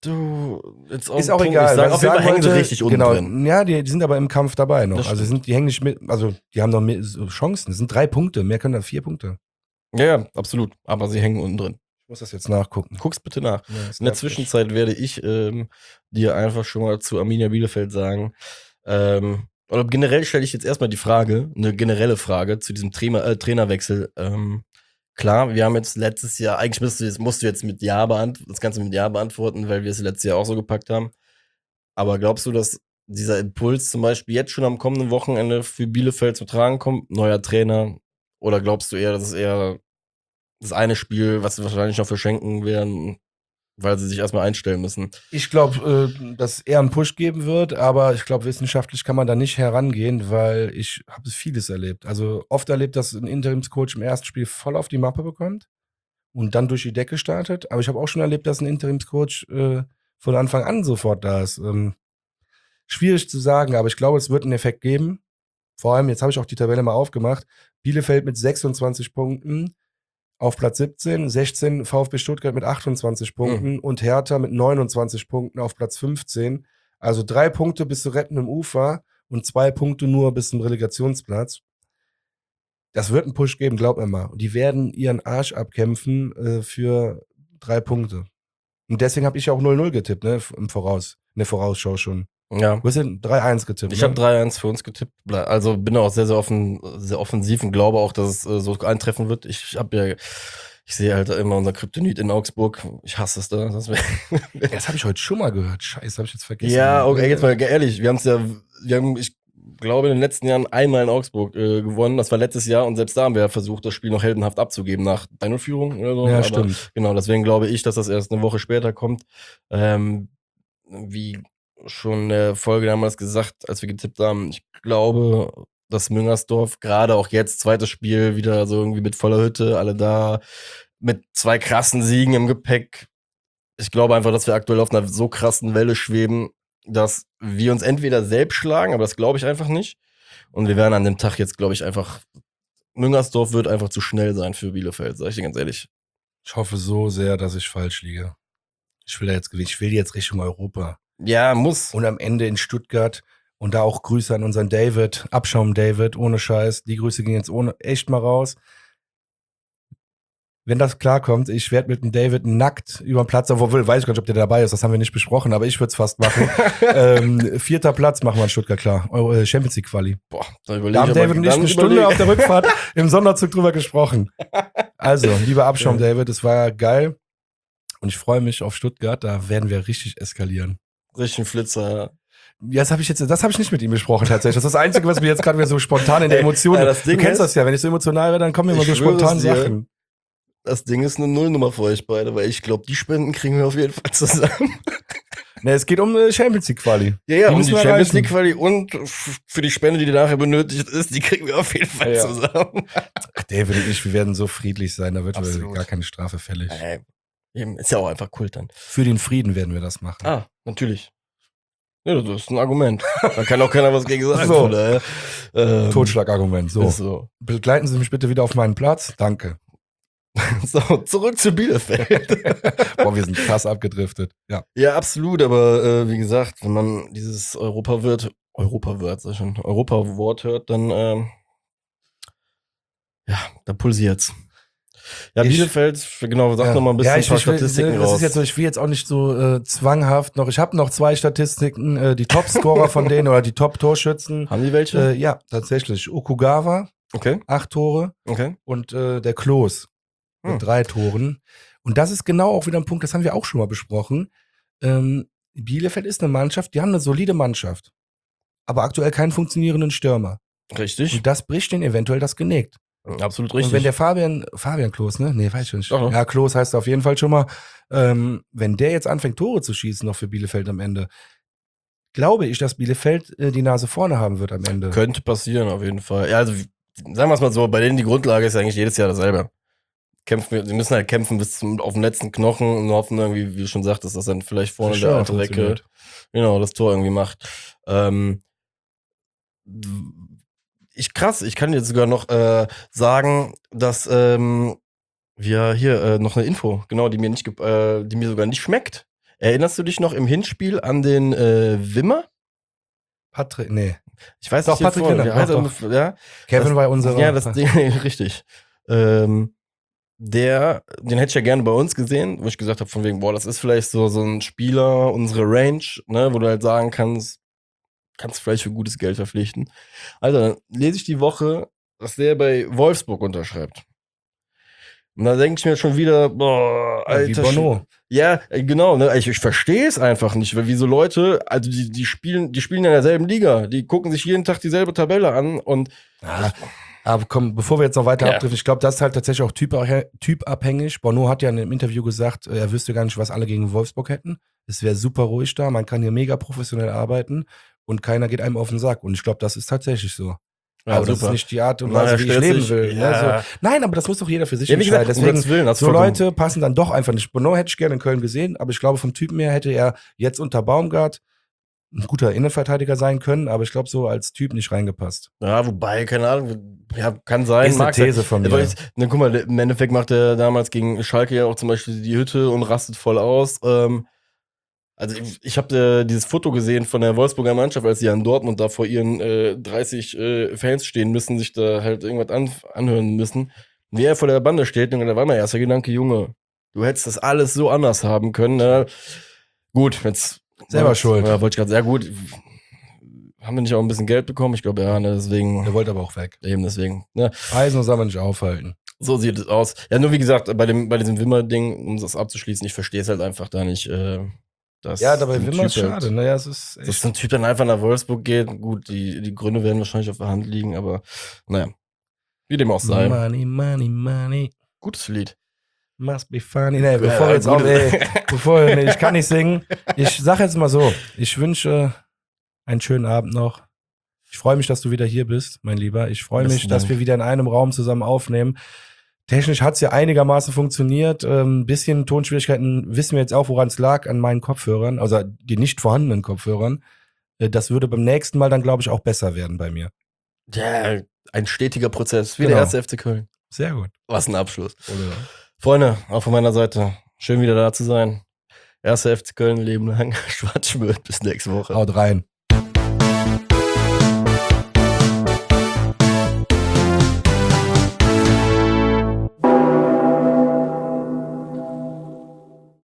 du jetzt auf Ist den auch Punkt egal. nicht sagen? was Auf jeden ich Fall sagen hängen sie wollte, richtig unten genau, drin. Ja, die, die sind aber im Kampf dabei noch. Das Also sind, die hängen nicht mit, also die haben noch mehr, so Chancen. Es sind drei Punkte, mehr können da vier Punkte. Ja, ja, absolut. Aber sie hängen unten drin. Ich muss das jetzt nachgucken. Guck's bitte nach. Ja, das In der nervt mich. Zwischenzeit werde ich ähm, dir einfach schon mal zu Arminia Bielefeld sagen. Ähm, oder generell stelle ich jetzt erstmal die Frage, eine generelle Frage zu diesem Trainer, äh, Trainerwechsel. Ähm, klar, wir haben jetzt letztes Jahr, eigentlich musst du jetzt, musst du jetzt mit Ja beantworten, das Ganze mit Ja beantworten, weil wir es letztes Jahr auch so gepackt haben. Aber glaubst du, dass dieser Impuls zum Beispiel jetzt schon am kommenden Wochenende für Bielefeld zu tragen kommt? Neuer Trainer? Oder glaubst du eher, das ist eher das eine Spiel, was sie wahrscheinlich noch verschenken werden, weil sie sich erstmal einstellen müssen? Ich glaube, äh, dass es eher einen Push geben wird, aber ich glaube, wissenschaftlich kann man da nicht herangehen, weil ich habe vieles erlebt. Also oft erlebt, dass ein Interimscoach im ersten Spiel voll auf die Mappe bekommt und dann durch die Decke startet. Aber ich habe auch schon erlebt, dass ein Interimscoach äh, von Anfang an sofort da ist. Ähm, schwierig zu sagen, aber ich glaube, es wird einen Effekt geben. Vor allem, jetzt habe ich auch die Tabelle mal aufgemacht. Bielefeld mit sechsundzwanzig Punkten auf Platz siebzehn, sechzehn VfB Stuttgart mit achtundzwanzig Punkten Mhm. und Hertha mit neunundzwanzig Punkten auf Platz fünfzehn. Also drei Punkte bis zu retten im Ufer und zwei Punkte nur bis zum Relegationsplatz. Das wird einen Push geben, glaub mir mal. Und die werden ihren Arsch abkämpfen äh, für drei Punkte. Und deswegen habe ich auch null null getippt, ne, im Voraus, in der Vorausschau schon. Ja. Du hast ja drei eins getippt, Ich ne? habe drei eins für uns getippt. Ble- Also bin auch sehr, sehr offen, sehr offensiv und glaube auch, dass es äh, so eintreffen wird. Ich habe ja, ich sehe halt immer unser Kryptonit in Augsburg. Ich hasse es da. Das wär- Ja, das habe ich heute schon mal gehört. Scheiße, habe ich jetzt vergessen. ja, okay, jetzt mal ehrlich, wir haben es ja, wir haben, ich glaube, in den letzten Jahren einmal in Augsburg äh, gewonnen. Das war letztes Jahr und selbst da haben wir ja versucht, das Spiel noch heldenhaft abzugeben nach drei null Führung oder so. Ja, Aber stimmt. genau, deswegen glaube ich, dass das erst eine Woche später kommt. Ähm, wie schon in der Folge damals gesagt, als wir getippt haben, ich glaube, dass Müngersdorf gerade auch jetzt, zweites Spiel, wieder so irgendwie mit voller Hütte, alle da, mit zwei krassen Siegen im Gepäck. Ich glaube einfach, dass wir aktuell auf einer so krassen Welle schweben, dass wir uns entweder selbst schlagen, aber das glaube ich einfach nicht. Und wir werden an dem Tag jetzt, glaube ich, einfach, Müngersdorf wird einfach zu schnell sein für Bielefeld, sag ich dir ganz ehrlich. Ich hoffe so sehr, dass ich falsch liege. Ich will da jetzt gewinnen. Ich will jetzt Richtung Europa. Ja, muss. Und am Ende in Stuttgart. Und da auch Grüße an unseren David, Abschaum David, ohne Scheiß. Die Grüße gehen jetzt ohne echt mal raus. Wenn das klarkommt, ich werde mit dem David nackt über den Platz, obwohl weiß ich gar nicht, ob der dabei ist, das haben wir nicht besprochen, aber ich würde es fast machen. ähm, vierter Platz machen wir in Stuttgart klar. Eure Champions League Quali. Boah, da überlege Da haben ich aber David und ich dann eine Stunde überlege- auf der Rückfahrt im Sonderzug drüber gesprochen. Also, lieber Abschaum Ja. David, es war geil. Und ich freue mich auf Stuttgart, da werden wir richtig eskalieren. Richtig ein Flitzer. Ja, das habe ich jetzt, das habe ich nicht mit ihm besprochen tatsächlich. Das ist das Einzige, was mir jetzt gerade wieder so spontan in der Ey, Emotion. ja, das Ding du kennst ist- das ja, wenn ich so emotional werde, dann kommen mir immer Ich so schwöre es spontan dir. Sachen. Das Ding ist eine Nullnummer für euch beide, weil ich glaube, die Spenden kriegen wir auf jeden Fall zusammen. Ne, es geht um eine Champions League Quali. Ja, ja, Die um müssen die wir Champions erreichen. League Quali und f- für die Spende, die nachher benötigt ist, die kriegen wir auf jeden Fall Ja. zusammen. Ach, David und ich, wir werden so friedlich sein, da wird wohl Absolut. gar keine Strafe fällig. Ey, eben, ist ja auch einfach Kult dann. Für den Frieden werden wir das machen. Ah, natürlich. Ja, das ist ein Argument. Da kann auch keiner was gegen sagen. So. von daher. Ähm, Totschlagargument. So, Ist so. begleiten Sie mich bitte wieder auf meinen Platz. Danke. So, zurück zu Bielefeld. Boah, wir sind krass abgedriftet. Ja. Ja, absolut, aber äh, wie gesagt, wenn man dieses Europawort, Europawort, sag ich schon, Europawort hört, dann ähm, ja, da pulsiert's. Ja, Ich- Bielefeld, genau, sag ja. noch mal ein bisschen ja, ich, ein paar ich will, Statistiken das raus. ist jetzt so, ich will jetzt auch nicht so äh, zwanghaft noch. Ich habe noch zwei Statistiken, äh, die Topscorer von denen oder die Top-Torschützen. Haben die welche? Äh, ja, tatsächlich. Okugawa, okay, acht Tore okay. und äh, der Klos mit Hm. drei Toren. Und das ist genau auch wieder ein Punkt, das haben wir auch schon mal besprochen. Ähm, Bielefeld ist eine Mannschaft, die haben eine solide Mannschaft, aber aktuell keinen funktionierenden Stürmer. Richtig. Und das bricht denen eventuell das Genick. Absolut Und richtig. wenn der Fabian, Fabian Klos, ne? Nee, weiß ich nicht. Doch, doch. Ja, Klos heißt auf jeden Fall schon mal, ähm, wenn der jetzt anfängt, Tore zu schießen, noch für Bielefeld am Ende, glaube ich, dass Bielefeld äh, die Nase vorne haben wird am Ende. Könnte passieren, auf jeden Fall. Ja, also, sagen wir es mal so, bei denen die Grundlage ist eigentlich jedes Jahr dasselbe. Kämpfen wir, sie müssen halt kämpfen bis zum, auf den letzten Knochen und hoffen irgendwie, wie du schon sagtest, dass dann vielleicht vorne Fischer der alte Recke, funktioniert. genau, das Tor irgendwie macht. Ähm, ich krass, ich kann jetzt sogar noch äh, sagen, dass ähm, wir hier äh, noch eine Info, genau, die mir nicht, ge- äh, die mir sogar nicht schmeckt. Erinnerst du dich noch im Hinspiel an den äh, Wimmer? Patrick, nee. Ich weiß Doch, nicht, hier Patrick vorne, Wimmer, wie heißt doch, er? Ja, Kevin das, war unser. Ja, das Ding, richtig. Ähm, der, den hätte ich ja gerne bei uns gesehen, wo ich gesagt habe, von wegen, boah, das ist vielleicht so, so ein Spieler, unsere Range, ne, wo du halt sagen kannst, kannst du vielleicht für gutes Geld verpflichten. Also, dann lese ich die Woche, dass der bei Wolfsburg unterschreibt. Und da denke ich mir schon wieder, boah, Alter. Wie Bono. Ja, genau, ne? Ich, ich verstehe es einfach nicht, weil wie so Leute, also die, die spielen, die spielen in derselben Liga, die gucken sich jeden Tag dieselbe Tabelle an und ja, aber komm, bevor wir jetzt noch weiter Ja. abdriften, ich glaube, das ist halt tatsächlich auch typ- typabhängig. Bono hat ja in einem Interview gesagt, er wüsste gar nicht, was alle gegen Wolfsburg hätten. Es wäre super ruhig da, man kann hier mega professionell arbeiten und keiner geht einem auf den Sack. Und ich glaube, das ist tatsächlich so. ja, aber das super. ist nicht die Art und Na, Weise, er wie ich stellt leben sich- will. ja. Ne? So, nein, aber das muss doch jeder für sich Ja, wie gesagt, entscheiden. um Gottes Willen, Deswegen, hast so vollkommen- Leute passen dann doch einfach nicht. Bono hätte ich gerne in Köln gesehen, aber ich glaube, vom Typen her hätte er jetzt unter Baumgart ein guter Innenverteidiger sein können, aber ich glaube, so als Typ nicht reingepasst. Ja, wobei, keine Ahnung, ja, kann sein. Ist eine mag sein. These von Aber mir. ich, ne, guck mal, im Endeffekt macht er damals gegen Schalke ja auch zum Beispiel die Hütte und rastet voll aus. Ähm, also ich, ich habe äh, dieses Foto gesehen von der Wolfsburger Mannschaft, als sie ja in Dortmund da vor ihren äh, dreißig äh, Fans stehen müssen, sich da halt irgendwas an, anhören müssen. Wie er vor der Bande steht, und da war mein erster Gedanke, Junge, du hättest das alles so anders haben können. Ne? Gut, jetzt Selber ja, schuld. Ja, wollte ich gerade, sehr gut. Haben wir nicht auch ein bisschen Geld bekommen? Ich glaube, ja, ne, deswegen. Der wollte aber auch weg. Eben deswegen. Ne? Eisen soll man nicht aufhalten. So sieht es aus. Ja, nur wie gesagt, bei dem, bei diesem Wimmer-Ding, um das abzuschließen, ich verstehe es halt einfach da nicht. Äh, dass Ja, dabei ein Wimmer ist Typ schade. Halt, Naja, es ist dass echt. ein Typ dann einfach nach Wolfsburg geht. Gut, die, die Gründe werden wahrscheinlich auf der Hand liegen, aber naja. Wie dem auch sei. Money, money, money. Gutes Lied. Must be funny. Nee, bevor wir jetzt gut. auch, ey, bevor, nee, ich kann nicht singen. Ich sag jetzt mal so, ich wünsche einen schönen Abend noch. Ich freue mich, dass du wieder hier bist, mein Lieber. Ich freue mich, Besten dass Dank. wir wieder in einem Raum zusammen aufnehmen. Technisch hat es ja einigermaßen funktioniert. Ein ähm, bisschen Tonschwierigkeiten wissen wir jetzt auch, woran es lag, an meinen Kopfhörern, also die nicht vorhandenen Kopfhörern. Äh, das würde beim nächsten Mal dann, glaube ich, auch besser werden bei mir. Ja, ein stetiger Prozess. Wie Genau. der erste F C Köln. Sehr gut. Was ein Abschluss. Oder? Freunde, auch von meiner Seite. Schön wieder da zu sein. Erster F C Köln, Leben lang. Schwarzschmidt. Bis nächste Woche. Haut rein.